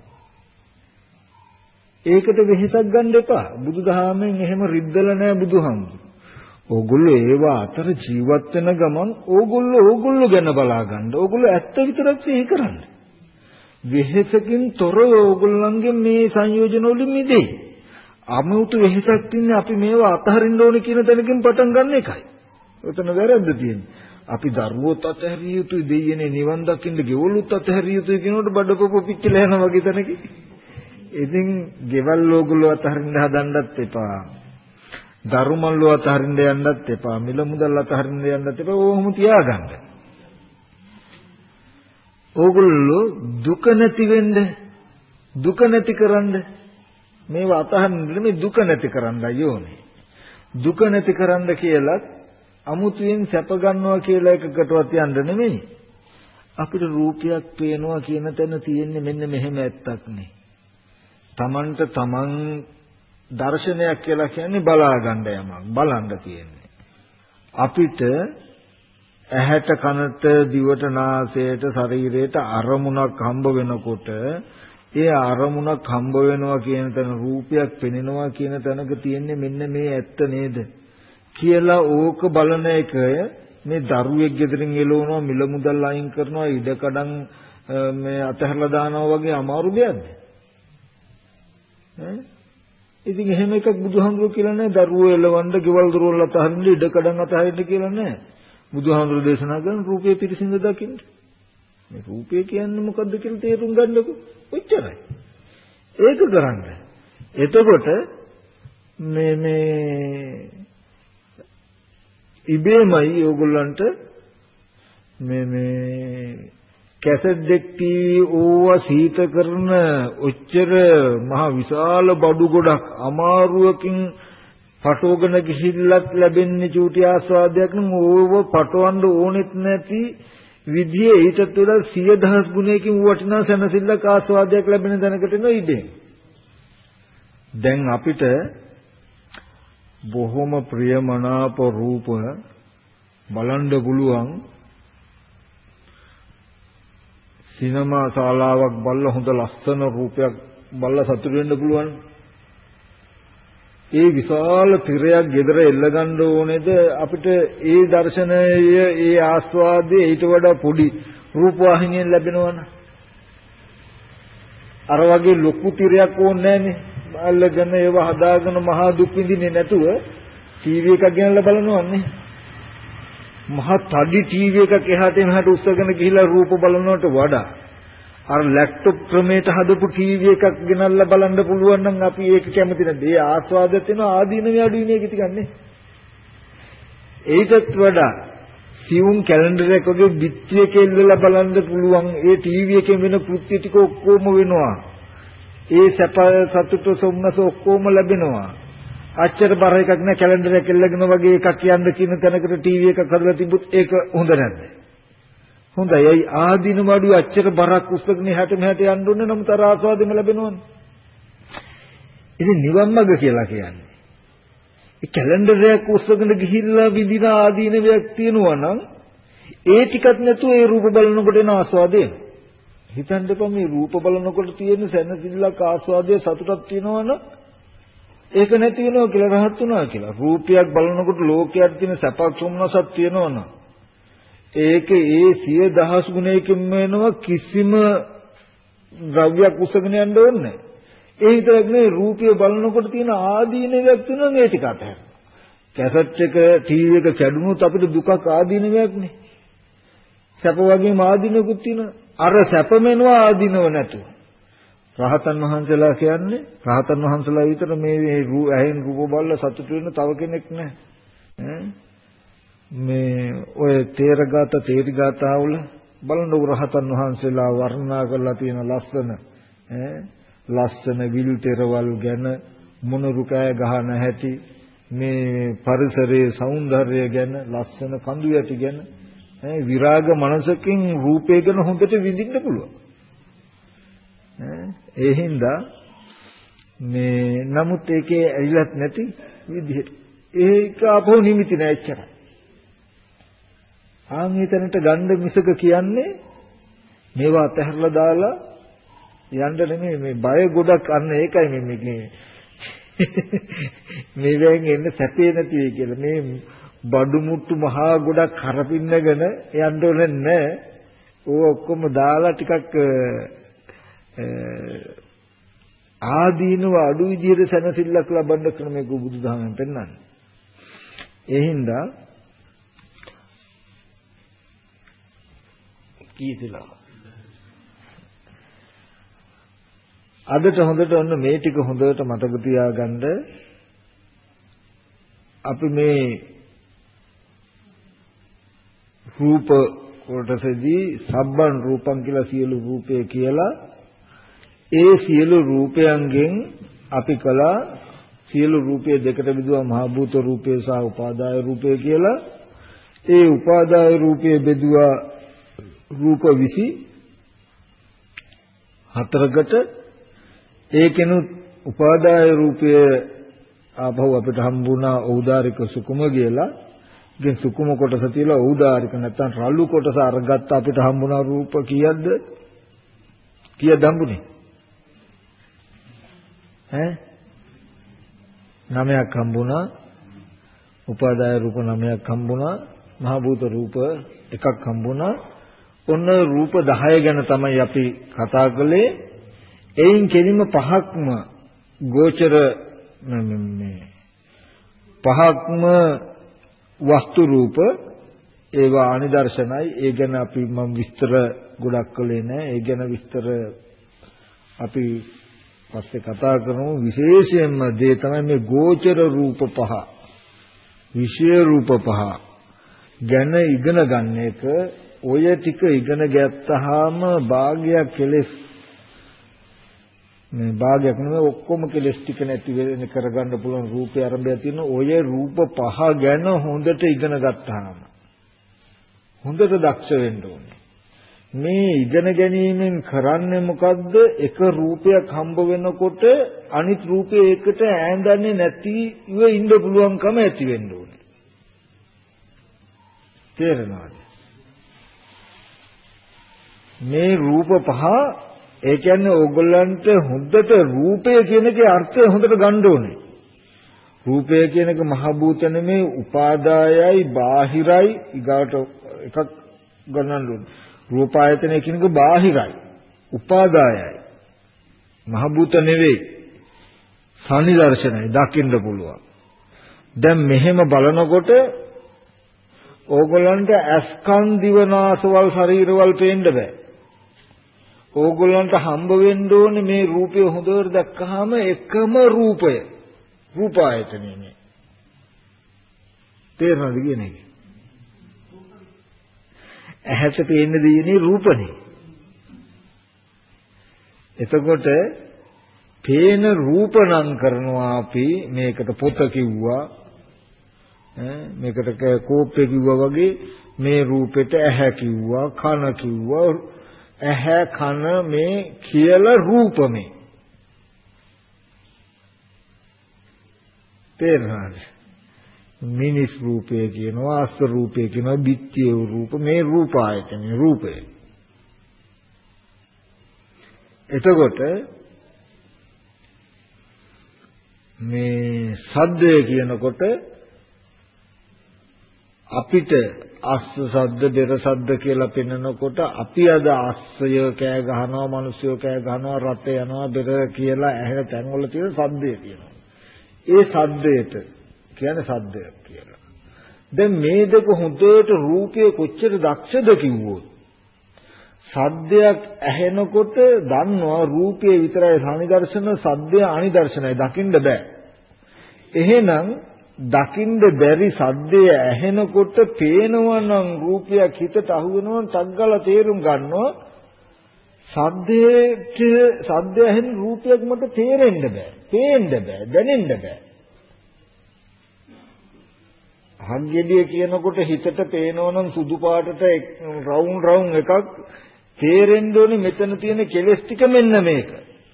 ඒකට වෙහෙසක් ගන්න එපා. බුදුදහමෙන් එහෙම රිද්දලා නැහැ බුදුහාමුදුරුවෝ. ඕගොල්ලෝ ඒවා අතර ජීවත් වෙන ගමන් ඕගොල්ලෝ ගැන බලා ගන්න. ඕගොල්ලෝ ඇත්ත විතරක් සිහි කරන්න. වෙහෙසකින් තොරව ඕගොල්ලන්ගේ මේ සංයෝජන වලින් මිදෙයි. අමුතු වෙහෙසක් තින්නේ අපි මේවා අතහරින්න ඕනේ කියන තැනකින් පටන් ගන්න එකයි. ඔතන වැරද්ද තියෙන්නේ. අපි දරුවෝත් අතහැරිය යුතුයි දෙයියනේ නිවන් දකින්න ගෙවලුත් අතහැරිය යුතුයි කියනකොට බඩපොප පිච්චිලා යනවා වගේ තැනකින්. ඉතින් ගෙවල් ඕගොල්ලෝ අතහරින්න හදන්නත් එපා. දරුමල්ලෝ අතහරින්න යන්නත් එපා. මිල මුදල් අතහරින්න යන්නත් එපා. ඕවම තියාගන්න. ඕගොල්ලෝ දුක නැති වෙන්න දුක නැති කරන්න මේවා අතහරින්න මේ දුක නැති කරන්නයි ඕනේ. දුක නැති කරන්න කියලා අමුතුවෙන් සැප ගන්නවා කියලා එකකටවත් යන්න නෙමෙයි. අපිට රූපයක් පේනවා කියන තැන තියෙන්නේ මෙන්න මෙහෙම ඇත්තක් නේ. තමන්ට තමන් දර්ශනයක් කියලා කියන්නේ බලා ගන්න යමක් බලන්න තියෙන්නේ. අපිට ඇහැට කනට දිවට නාසයට ශරීරයට අරමුණක් හම්බ වෙනකොට ඒ අරමුණක් හම්බ වෙනවා කියන තැන රූපයක් පෙනෙනවා කියන තැනක තියෙන්නේ මෙන්න මේ ඇත්ත නේද කියලා ඕක බලන එක මේ දරුවෙක් ගෙදරින් එළවනවා මිල මුදල් අයින් කරනවා ඉඩකඩම් මේ අතහැරලා දානවා වගේ අමාරු දෙයක්ද? ඉතින් එහෙම එකක් බුදුහාමුදුරුවෝ කියලා නැහැ. දරුවෝ එළවන්න ගෙවල් දොරවල් අතහරින්න ඉඩකඩම් අතහරින්න කියලා නැහැ. බුදුහාමුදුරුවෝ දේශනා කරන රූපේ පිරිසිඳ දකින්න. මේ රූපය කියන්නේ මොකද්ද කියලා තේරුම් ගන්නකො. ඔච්චරයි. ඒක කරන්න. එතකොට මේ ඉබේමයි ඕගොල්ලන්ට මේ කැසට් දෙක් ටීවී ඕවා සීත කරන ඔච්චර මහ විශාල බඩු ගොඩක් අමාරුවකින් පටෝගෙන ගිහිල්ලත් ලැබෙන්නේ චූටි ආස්වාදයක් නම් ඕව පටවන්න ඕනෙත් නැති විදිහේ ඊටත් වඩා 100,000 ගුණයකින් වටිනා සැනසෙල්ලක් ආස්වාදයක් ලැබෙන දැනකට නෝ ඉන්නේ. දැන් අපිට බොහොම ප්‍රියමනාප රූප බලන්න පුළුවන්. සිනමා ශාලාවක් බලලා හොඳ ලස්සන රූපයක් බලලා සතුටු වෙන්න පුළුවන්. ඒ විශාල තිරයක් ගෙදර එල්ල ගන්න ඕනේද අපිට ඒ දර්ශනය ඒ ආස්වාදයේ ඊට වඩා පොඩි රූප වාහිනියෙන් ලැබෙනවනේ. අර වගේ ලොකු තිරයක් ඕනේ නැහනේ. අල්ලගෙන ඒව හදාගෙන මහා දුක් විඳින්නේ නැතුව ටීවී එකක් ගෙනල්ලා බලනවන්නේ. මහා තඩි ටීවී එකක් එහාට මෙහාට උස්සගෙන ගිහිලා රූප බලනවට වඩා අර ලැප්ටොප් ක්‍රමයට හදපු ටීවී එකක් ගෙනල්ලා බලන්න පුළුවන් නම් අපි ඒක කැමති නැද්ද? ඒ ආස්වාදයට වෙන ආදීනව අඩුයිනේ ඒක ටිකන්නේ. ඒකත් වඩා සියුම් කැලෙන්ඩර් එකක වගේ පිටියේ කෙල්ලලා බලන්න පුළුවන් ඒ ටීවී එකෙන් වෙන කෘත්‍ය ටික ඔක්කොම වෙනවා. ඒ සැප සතුට සොම්නස ඔක්කොම ලැබෙනවා. අච්චර බර එකක් නෑ කැලෙන්ඩර් එක එල්ලගෙන වගේ එකක් යන්න කියන තැනකට ටීවී එකක් හදලා තිබුත් ඒක හොඳ නැද්ද? හොඳයි. ඒ ආදීනව අඩුයි අච්චර බරක් උස්සගෙන එහාට මෙහාට යන්න ඕනේ නම් තර ආස්වාදෙම ලැබෙනවනේ. ඉතින් නිවන් මඟ කියලා කියන්නේ ඒ කැලෙන්ඩර් එක උස්සගෙන ගිහිල්ලා විඳින ආදීනවයක් තියෙනවා නම් ඒ ටිකක් නැතුව ඒ රූප බලනකොට එන ආස්වාදය හිතන්න එපා. මේ රූප බලනකොට තියෙන සැනසෙල්ලක් ආස්වාදයේ සතුටක් තියෙනවනම් ඒක නැති වෙනවා කියලා රහත් වුණා කියලා. රූපයක් බලනකොට ලෝකයක් තියෙන සැපක් සොම්නසක් තියෙනවනම් ඒක ඒ 100,000 ගුණයකින් වෙනවා කිසිම ද්‍රව්‍යයක් උස්සගෙන යන්න ඕනේ නැහැ. ඒ විතරක් නෙවෙයි රූපය බලනකොට තියෙන ආදීනවයක් තියෙනවා මේ ටික අතහැර. කැසට් එක ටීවී එක කැඩුනොත් අපිට දුකක් ආදීනවයක් නේ. සැප වගේම ආදීනවකුත් තියෙනවා. අර සැපමෙනවා ආදීනව නැතුව. රහතන් වහන්සේලා කියන්නේ රහතන් වහන්සේලා විතර මේ ඇහෙන් රූප බලලා සතුටු වෙන තව කෙනෙක් නැහැ. මේ ඔය තේරිගාතාවල බලන රහතන් වහන්සේලා වර්ණනා කරලා තියෙන ලස්සන විල් තෙරවල් ගැන මොනරු කෑ ගහන හැටි මේ පරිසරයේ సౌందර්යය ගැන ලස්සන කඳු යටි ගැන විරාග මනසකින් රූපය ගැන හොඳට විඳින්න පුළුවන්. ඒ හින්දා මේ නමුත් ඒකේ ඇලිලත් නැති විදිහට ඒක අපෝ නිමිති නෑ එච්චරයි. ආන්විතනට ගන්න මිසක කියන්නේ මේවා අතහැරලා දාලා යන්න නෙමෙයි මේ බය ගොඩක් අන්න ඒකයි මේ මේවෙන් එන්නේ සැපේ නැති වෙයි කියලා. මේ බඩු මුට්ටු මහා ගොඩක් කරපින්නගෙන යන්න ඕනේ නැහැ. ඕක ඔක්කොම දාලා ටිකක් ආදීනව අඩු විදිහට සැනසෙල්ලක් ලබන්න ක්‍රමයක බුදුදහමෙන් පෙන්නන්නේ. ඒ හින්දා කීතිලා අදට හොඳට ඔන්න මේ ටික හොඳට මතක තියාගන්න. අපි මේ රූප කොටසදී සබ්බන් රූපං කියලා සියලු රූපය කියලා ඒ සියලු රූපයන්ගෙන් අපි කළා සියලු රූපය දෙකට බෙදුවා මහ භූත රූපය සහ උපාදාය රූපය කියලා. ඒ උපාදාය රූපය බෙදුවා රූප 24කට. ඒකෙනුත් උපාදාය රූපය ආපහු අපිට හම්බුණා ඖදාරික සුකුම කියලා. ඉතින් සුකුම කොටස තියලා ඖදාරික නැත්තම් රළු කොටස අරගත්ත අපිට හම්බුණා රූප කීයක්ද? කීයක්ද හම්බුනේ? 9ක් හම්බුණා. උපාදාය රූප 9ක් හම්බුණා. මහ භූත රූප 1ක් හම්බුණා. ඔන්න රූප 10 ගැන තමයි අපි කතා කළේ. එයින් කෙලින්ම පහක්ම ගෝචර පහක්ම වස්තු රූප ඒවා අනිදර්ශනයි. ඒ ගැන අපි මම විස්තර ගොඩක් කළේ නැහැ. ඒ ගැන විස්තර අපි පස්සේ කතා කරමු. විශේෂයෙන්ම දේ තමයි මේ ගෝචර රූප පහ විශේෂ රූප පහ ගැන ඉගෙන ගන්න එක. ඔය ටික ඉගෙන ගත්තාම භාගයක් කෙලස් මේ භාගයක් නෙවෙයි ඔක්කොම කෙලස් ටික නැති වෙන කරගන්න පුළුවන් රූපය ආරම්භය තියෙන ඔය රූප පහ ගැන හොඳට ඉගෙන ගත්තාම හොඳට දක්ෂ වෙන්න ඕනේ. මේ ඉගෙන ගැනීමෙන් කරන්නේ මොකද්ද? එක රූපයක් හම්බ වෙනකොට අනිත් රූපේ එකට ඈඳන්නේ නැතිව ඉන්න පුළුවන්කම ඇති වෙන්න ඕනේ. තේරෙනවද? මේ රූප පහ ඒ කියන්නේ ඕගොල්ලන්ට හොඳට රූපය කියන එකේ අර්ථය හොඳට ගන්න ඕනේ. රූපය කියන එක මහ භූත නෙමේ උපාදායයි බාහිරයි ඊගාට එකක් ගන්නන්න ඕනේ. රූපායතනය කියන එක බාහිරයි උපාදායයි මහ භූත නෙවෙයි සනිදර්ශනයි දකින්න පුළුවන්. දැන් මෙහෙම බලනකොට ඕගොල්ලන්ට අස්කන් දිවනාසවල් ශරීරවල් පේන්න බෑ. ඕගොල්ලන්ට හම්බ වෙන්න ඕනේ මේ රූපය හොඳට දැක්කහම එකම රූපය. රූපායතනෙ නේ. තේරෙනවද කියන්නේ? ඇහැට පේන්න දෙන්නේ රූපනේ. එතකොට පේන රූප නම් කරනවා අපි මේකට පොත කිව්වා මේකට කෝප්පේ කිව්වා වගේ මේ රූපෙට ඇහැ කිව්වා කන කිව්වා ඇහැ කන මේ කියලා රූපමේ තේරෙනවද මිනිස් රූපය කියනවා අස්ස රූපය කියනවා බිත්තිය රූප මේ රූප ආයතනේ රූපය එතකොට මේ සද්දය කියනකොට අපිට අස්ස සද්ද බෙර සද්ද කියලා පෙන්නකොට අපි අද අස්සය කෑ ගහනවා මිනිස්සුયો කෑ ගහනවා රට යනවා බෙර කියලා ඇහෙන තැන්වල තියෙන සද්දය කියනවා. ඒ සද්දයට කියන්නේ සද්දයක් කියලා. දැන් මේ දෙක හොඳට රූපයේ කොච්චර දක්ෂද කිව්වොත් සද්දයක් ඇහෙනකොට දන්නවා රූපයේ විතරයි සානිදර්ශන සද්දය අනිදර්ශනයි දකින්න බෑ. එහෙනම් දකින්න බැරි සද්දය ඇහෙනකොට පේනවා නම් රූපයක් හිතට අහු වෙනවා නම් ටග්ගල තේරුම් ගන්නවා සද්දය ඇහෙන රූපයක් මට තේරෙන්න බෑ පේන්න බෑ දැනෙන්න බෑ හංගෙඩිය කියනකොට හිතට පේනවා නම් සුදු පාටට රවුම් එකක් තේරෙන්න ඕනේ මෙතන තියෙන කෙලස් ටික මෙන්න මේක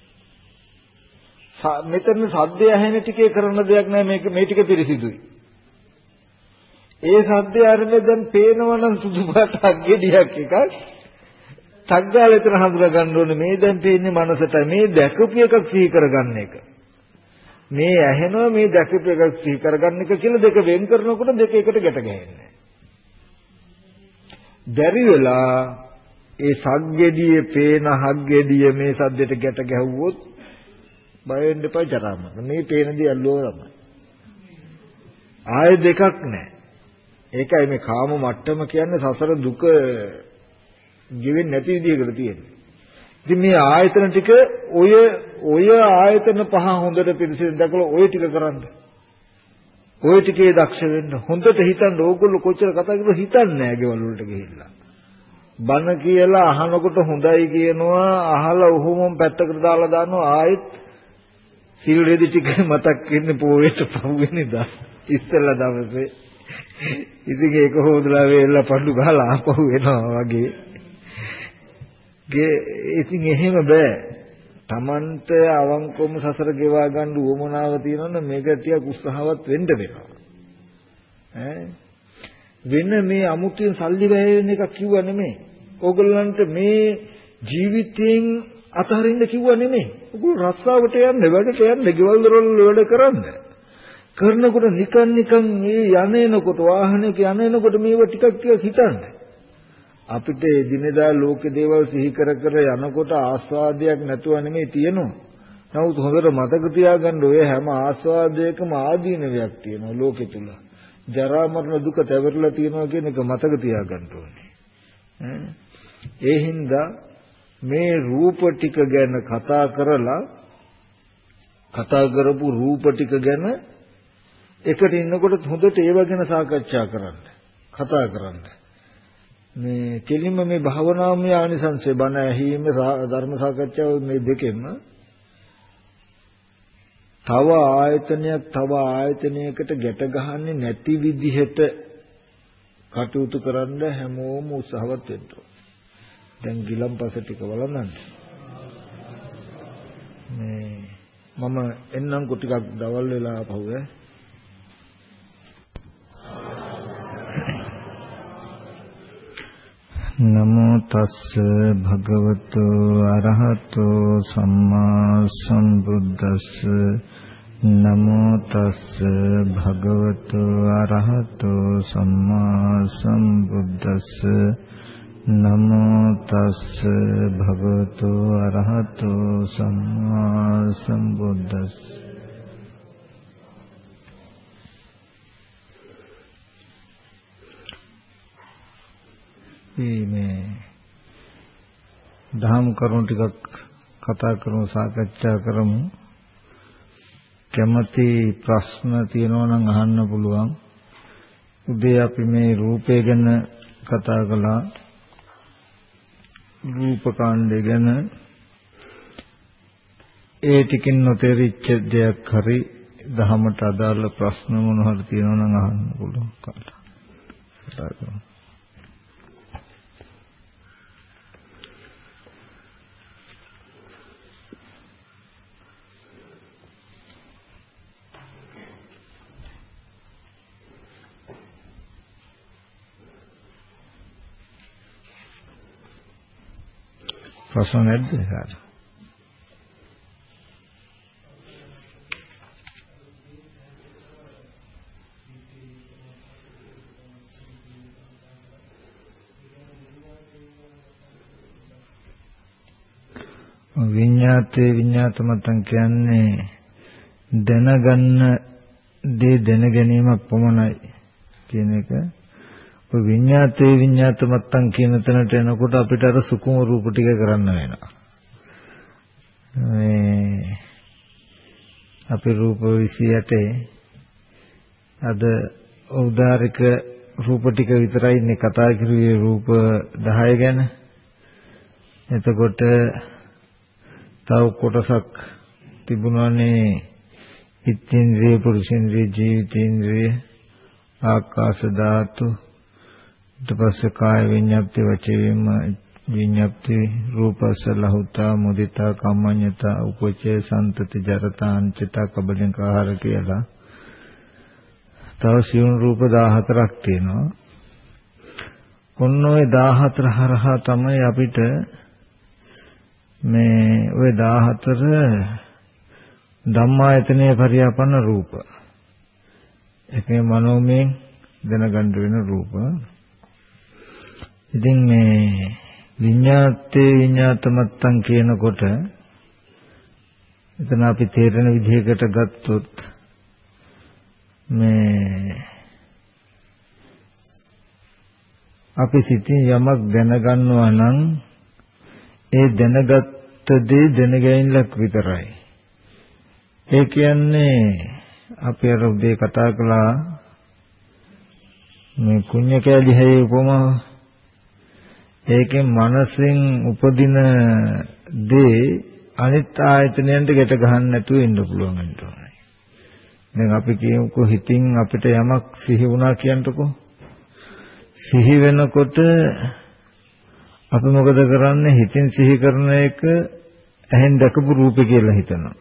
මෙතන සද්දය ඇහෙන ටිකේ කරන දෙයක් නෑ මේ ටික පිරිසිදුයි. ඒ සද්දය අරගෙන දැන් පේනවා නම් සුදු පාට අග්ගෙඩියක් එකක්. තග්ගාලෙතර හඳුනා ගන්න ඕනේ මේ දැන් පේන්නේ මනසටයි මේ දැකපු එකක් සිහි කරගන්න එක. මේ ඇහෙනවා මේ දැකපු එකක් සිහි කරගන්න එක කියලා දෙක වෙන් කරනකොට දෙක එකට ගැට ගැහෙන්නේ. බැරි වෙලා ඒ සග්ගෙඩියේ පේන හග්ගෙඩිය මේ සද්දෙට ගැට ගැහුවොත් බය වෙන්න එපා ජරාම. මේ පේන දේ අල්ලුවම. ආය දෙකක් නැහැ. ඒකයි මේ කාම මට්ටම කියන්නේ සසර දුක ගෙවෙන්නේ නැති විදිහකට තියෙන්නේ. ඉතින් මේ ආයතන ටික ඔය ආයතන පහ හොඳට පිළිසින් දැකලා ඔය ටික කරන්න. ඔය ටිකේ දක්ෂ වෙන්න. හොඳට හිතන්න ඕගොල්ලෝ කොච්චර කතා කරලා හිතන්නේ නැහැ ගෙවල් වලට ගිහිල්ලා. බන කියලා අහනකොට හොඳයි කියනවා අහලා ඔහොම පැත්තකට දාලා දානවා ආයෙත් සිල් රෙදි ටික මතක් වෙන්නේ පොයට පහුවෙනිදා ඉස්සෙල්ලා දවසේ ඉතින් ඒක හොදලා වෙලා පඩු ගහලා ආපහු එනවා වගේ ඉතින් එහෙම බෑ Tamante අවංකවම සසර ගෙවා ගන්න උවමනාව තියෙනවනේ මේක ටිකක් උත්සාහවත් වෙන්න වෙනවා වෙන මේ අමුතුවෙන් සල්ලි වැය වෙන එකක් කිව්වා නෙමෙයි ඕගොල්ලන්ට මේ ජීවිතයෙන් අතහරින්න කිව්වා නෙමෙයි. ඔගොල්ලෝ රස්සාවට යන්න, වැඩට යන්න, ගෙවල් දොරවල් වැඩ කරන්න. කරනකොට නිකන් මේ යන්නේනකොට වාහනයක යන්නේනකොට මේව ටිකක් හිතන්න. අපිට දිනදා ලෝකේ දේවල් සිහි කර යනකොට ආස්වාදයක් නැතුව නෙමෙයි තියෙනවා. නමුත් හොඳට මතක තියාගන්න ඔය හැම ආස්වාදයකම ආදීනවයක් තියෙනවා ලෝකෙ තුල. ජරා මරණ දුක තැවරලා තියෙනවා කියන එක මතක තියාගන්න ඕනේ. ඒ හින්දා මේ රූප ටික ගැන කතා කරපු රූප ටික ගැන එකට ඉන්නකොට හොඳට ඒව ගැන සාකච්ඡා කරන්න කතා කරන්න මේ කෙලින්ම මේ භාවනාමය ආනිසංසය බණ ඇහිීම ධර්ම සාකච්ඡාව මේ දෙකෙන්ම තව ආයතනයකට ගැට ගහන්නේ නැති විදිහට කටයුතු කරන්න හැමෝම උත්සාහවත් වෙන්න ඕනේ. දැන් ගිලම්පස ටික බලන්න. මේ මම එන්නම්කො ටිකක් දවල් වෙලා පහුවේ. නමෝ තස්ස භගවතු අරහතෝ සම්මා සම්බුද්දස්ස නමෝ තස්ස භගවතු අරහතෝ සම්මා සම්බුද්දස්ස නමෝ තස්ස භගවතු අරහතෝ සම්මා සම්බුද්දස්ස මේ දහම් කරුණු ටිකක් කතා කරමු සාකච්ඡා කරමු. කැමති ප්‍රශ්න තියෙනවා නම් අහන්න පුළුවන්. උදේ අපි මේ රූපය ගැන කතා කළා. රූප කාණ්ඩය ගැන ඒ ටිකින් නොතේරිච්ච දෙයක් හරි දහමට අදාළ ප්‍රශ්න මොන හරි තියෙනවා නම් අහන්න පුළුවන්. කතා කරමු. ප්‍රශ්න නැද්ද සාර? විඤ්ඤාතේ විඤ්ඤාතමතං කියන්නේ දැනගන්න දේ දැන ගැනීමක් පමණයි කියන එක. ඔය විඤ්ඤාතේ විඤ්ඤාතමත්තන් කියන තැනට එනකොට අපිට අර සුකුම රූප ටික කරන්න වෙනවා. මේ අපි රූප 28 අද උදාරික රූප ටික විතරයි ඉන්නේ කතා කරුවේ රූප 10 ගැන. එතකොට තව කොටසක් තිබුණානේ ඉත්ත්‍ේන්ද්‍රිය පුරුෂේන්ද්‍රිය ජීවිතේන්ද්‍රිය ආකාශ ධාතු ඊට පස්සේ කාය විඤ්ඤාප්ති වචේ විඤ්ඤාප්ති රූපස ලහුතා මුදිතා කම්මඤ්ඤතා උපචේ සම්තති ජරතා අංචිතා කබලින්කාහාර කියලා තව සියුම් රූප 14ක් තියෙනවා. ඔන්න ඔය 14 හරහා තමයි අපිට මේ ඔය 14 ධම්මායතනයේ පරියාපන්න රූප. ඒකේ මනෝමය දැනගන්න වෙන රූප. ඉතින් මේ විඤ්ඤාතේ විඤ්ඤාතමත්තන් කියනකොට එතන අපි තේරෙන විදිහකට ගත්තොත් මේ අපි සිතින් යමක් දැනගන්නවා නම් ඒ දැනගත්ත දේ දැනගැනීමක් විතරයි. ඒ කියන්නේ අපි අර උදේ කතා කළා මේ කුඤ්ඤ කැලි හැයේ උපමාව. ඒකෙන් මනසෙන් උපදින දේ අනිත් ආයතනයන්ට ගැට ගන්න නැතුව ඉන්න පුළුවන් වෙනවා. දැන් අපි කියමුකෝ හිතින් අපිට යමක් සිහි වුණා කියන්නකෝ. සිහි වෙනකොට අපි මොකද කරන්නේ? හිතින් සිහි කරන එක ඇහෙන් දැකපු රූපේ කියලා හිතනවා.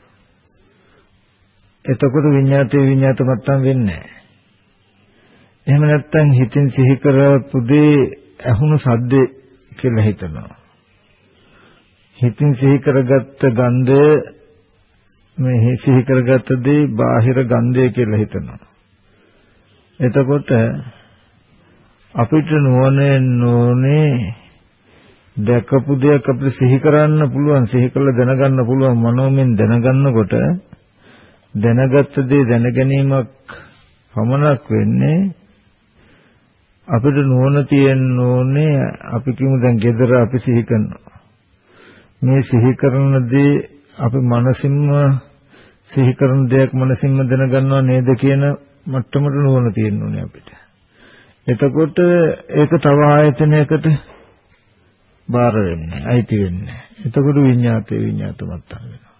එතකොට විඤ්ඤාතේ විඤ්ඤාතමත්තන් වෙන්නේ නැහැ. එහෙම නැත්නම් හිතින් සිහි කරපු දේ ඇහුණු සද්දේ කියලා හිතනවා. හිතින් සිහි කරගත්ත ගන්ධය මේ සිහි කරගත්ත දේ බාහිර ගන්ධය කියලා හිතනවා. එතකොට අපිට නෝනේ දැකපු දෙයක් අපිට සිහි කරන්න පුළුවන්, සිහි කරලා දැනගන්න පුළුවන්. මනෝමයෙන් දැනගන්නකොට දැනගත්ත දේ දැනගැනීමක් පමණක් වෙන්නේ අපිට නුවණ තියෙන්න ඕනේ. අපි කියමු දැන් ගෙදර අපි සිහි කරනවා. මේ සිහි කරන දේ අපි මනසින්ම සිහි කරන දෙයක් මනසින්ම දැනගන්නවා නේද කියන මට්ටමට නුවණ තියෙන්න ඕනේ අපිට. එතකොට ඒක තව ආයතනයකට බාර වෙන්නේ, අයිති වෙන්නේ. එතකොට විඤ්ඤාතේ විඤ්ඤාතමත්තන් වෙනවා.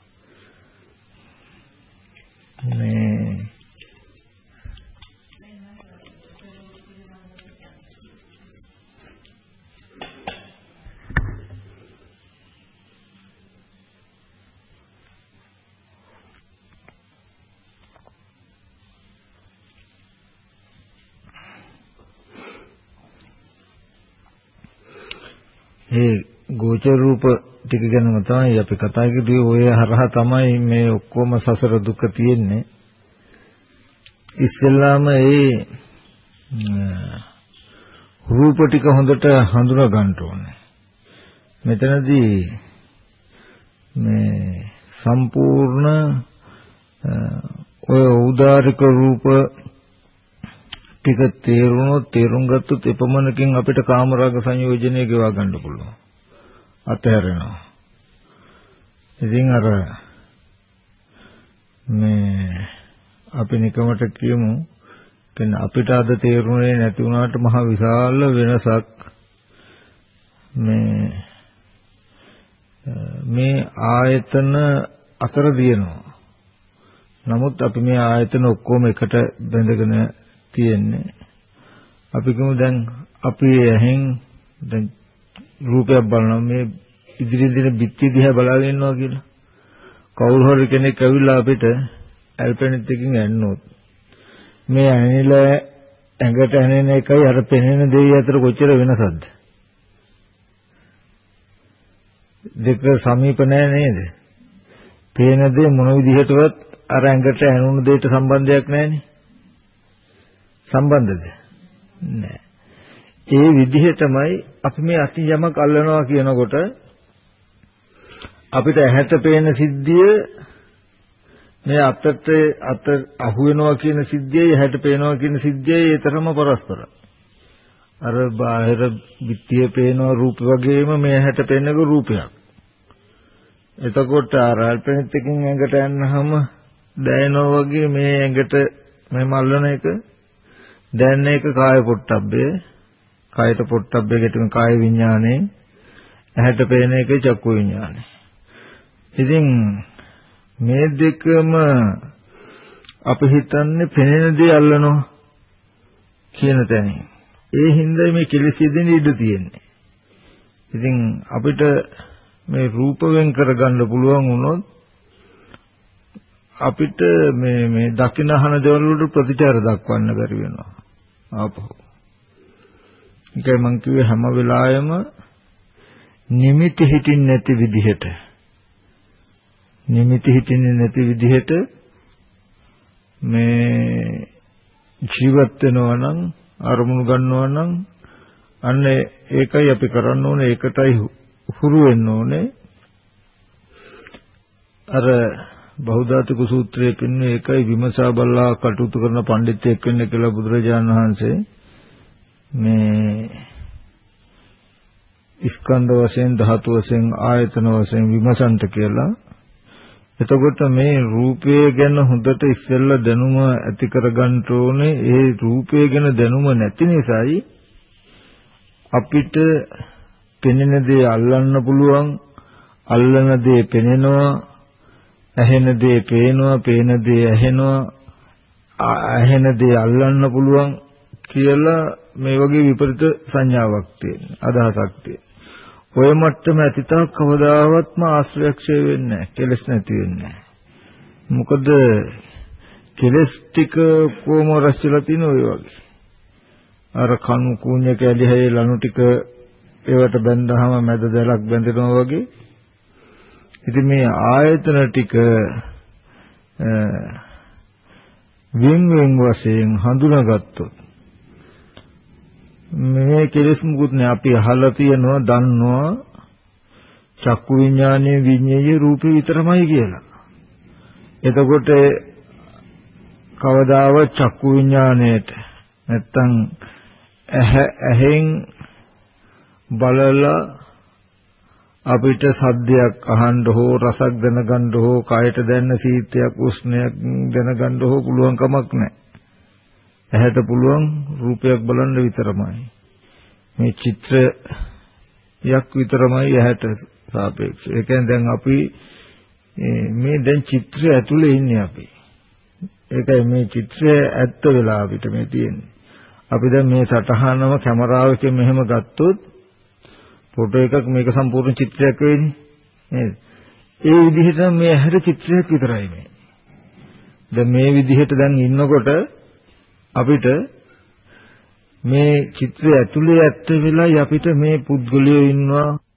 මේ ඒ ගෝචර රූප ටික ගැනම තමයි අපි කතා කරේ. ඔය හරහා තමයි මේ ඔක්කොම සසර දුක තියෙන්නේ. ඉස්සෙල්ලාම ඒ රූප ටික හොඳට හඳුනා ගන්න ඕනේ. මෙතනදී මේ සම්පූර්ණ ඔය උදාරික රූප ටික තේරුම් ගත්තොත් එපමණකින් අපිට කාමරාග සංයෝජනය ගෙවා ගන්න පුළුවන්. අතහැරෙනවා. ඉතින් අර මේ අපි නිකමට කියමු කියන්නේ අපිට අද තේරුනේ නැති වුණාට මහ විශාල වෙනසක් මේ ආයතන අතර දිනනවා. නමුත් අපි මේ ආයතන ඔක්කොම එකට බැඳගෙන තියෙන්නේ. අපි කියමු දැන් අපි ඇහෙන් දැන් රූපයක් බලනවා මේ ඉදිරියෙන් දින බිත්තිය දිහා බලාගෙන ඉන්නවා කියලා. කවුරු හරි කෙනෙක් ඇවිල්ලා අපිට ඇල්පෙනිත් එකකින් ඇන්නොත් මේ ඇනිලා ඇඟට ඇනෙන එකයි අර පෙනෙන දෙය අතර කොච්චර වෙනසක්ද? දෙක සමීප නැහැ නේද? පේන දේ මොන විදිහටවත් අර ඇඟට ඇනුණු දෙයට සම්බන්ධයක් නැහැනේ. සම්බන්ධද? නැහැ. ඒ විදිහටමයි අපි මේ අති යමක් අල්ලනවා කියනකොට අපිට ඇහැට පේන සිද්ධිය මේ අත අහු වෙනවා කියන සිද්ධියයි ඇහැට පේනවා කියන සිද්ධියයි ඒතරම පරස්පරයි. අර බාහිර විත්තිය පේන රූප වගේම මේ ඇහැට පේනක රූපයක්. එතකොට අර අල්පෙනිත් එකකින් ඇඟට යනහම දැනෙනවා වගේ මේ ඇඟට මෙහෙම අල්ලන එක දැනෙන එක කාය පොට්ටබ්බේ. කායට පොට්ටබ්බේ ගැටුම කාය විඥානේ. ඇහැට පේන එක චක්කු විඥානේ. ඉතින් මේ දෙකම අපි හිතන්නේ පෙනෙන දේ අල්ලනවා කියන තැනින්. ඒ හින්දා මේ කෙලෙස් යෙදෙන ඉඩ තියෙන්නේ. ඉතින් අපිට මේ රූප වෙන් කරගන්න පුළුවන් වුණොත් අපිට මේ දකින අහන දේවල් වලට ප්‍රතිචාර දක්වන්න බැරි වෙනවා. ආපහු. ඒකයි මං කිව්වේ හැම වෙලාවෙම නිමිති හිටින් නැති විදිහට මේ ජීවත් වෙනවා නම් අරමුණු ගන්නවා නම් අන්න ඒකයි අපි කරන්න ඕනේ. ඒකටයි හුරු වෙන්න ඕනේ. අර බහුධාතුක සූත්‍රයේ කියන්නේ ඒකයි විමසා බලලා කටයුතු කරන පඬිත්වෙක් වෙන්න කියලා බුදුරජාණන් වහන්සේ මේ ස්කන්ධ වශයෙන් ධාතු වශයෙන් ආයතන වශයෙන් විමසන්ට කියලා. එතකොට මේ රූපය ගැන හොඳට ඉස්සෙල්ලා දැනුම ඇති කරගන්න ඕනේ. ඒ රූපය ගැන දැනුම නැති නිසායි අපිට පෙනෙන දේ අල්ලන්න පුළුවන්, අල්ලන දේ පෙනෙනවා, ඇහෙන දේ පේනවා, පේන දේ ඇහෙනවා, ඇහෙන දේ අල්ලන්න පුළුවන් කියලා මේ වගේ විපරිත සංඥාවක් තියෙන, අදහසක් තියෙන. ඔය මට්ටම ඇතිතාවක් කවදාවත්ම ආශ්‍රයක්ෂය වෙන්නේ නැහැ. කෙලස් නැති වෙන්නේ නැහැ. මොකද කෙලස් ටික කොහොම රැස්ලා තියෙන ඔය වගේ. අර කණු කුණ්‍ය කැලිහේ ලනු ටික ඒවට බැඳහම මැද දැලක් බැඳෙනවා වගේ. ඉතින් මේ ආයතන ටික වෙන් වශයෙන් හඳුනාගත්තොත් මේ කෙලෙස් මුකුත් නෑ. අපි අහලා තියෙනවා, දන්නවා චක්කු විඥානයේ විඤ්ඤායේ රූපේ විතරමයි කියලා. එතකොට කවදාවත් චක්කු විඥාණයට නැත්තම් ඇහෙන් බලලා අපිට සද්දයක් අහන්න හෝ රසක් දැනගන්න හෝ කයට දැනෙන සීතයක් උෂ්ණයක් දැනගන්න හෝ පුළුවන් කමක් නැහැ. ඇහැට පුළුවන් රූපයක් බලන්න විතරමයි. මේ චිත්‍රයක් විතරමයි ඇහැට සාපේක්ෂව. ඒ කියන්නේ දැන් අපි මේ දැන් චිත්‍රය ඇතුලේ ඉන්නේ අපි. ඒකයි මේ චිත්‍රය ඇත්ත වෙලා අපිට මේ තියෙන්නේ. අපි දැන් මේ සටහනම කැමරාවකින් මෙහෙම ගත්තොත් ෆොටෝ එකක් මේක සම්පූර්ණ චිත්‍රයක් වෙන්නේ නේද? ඒ විදිහට මේ ඇහැට චිත්‍රයක් විතරයි මේ. දැන් මේ විදිහට දැන් ඉන්නකොට අපිට මේ චිත්‍රය ඇතුලේ ඇත්ත වෙලයි අපිට මේ පුද්ගලයෝ ඉන්නවා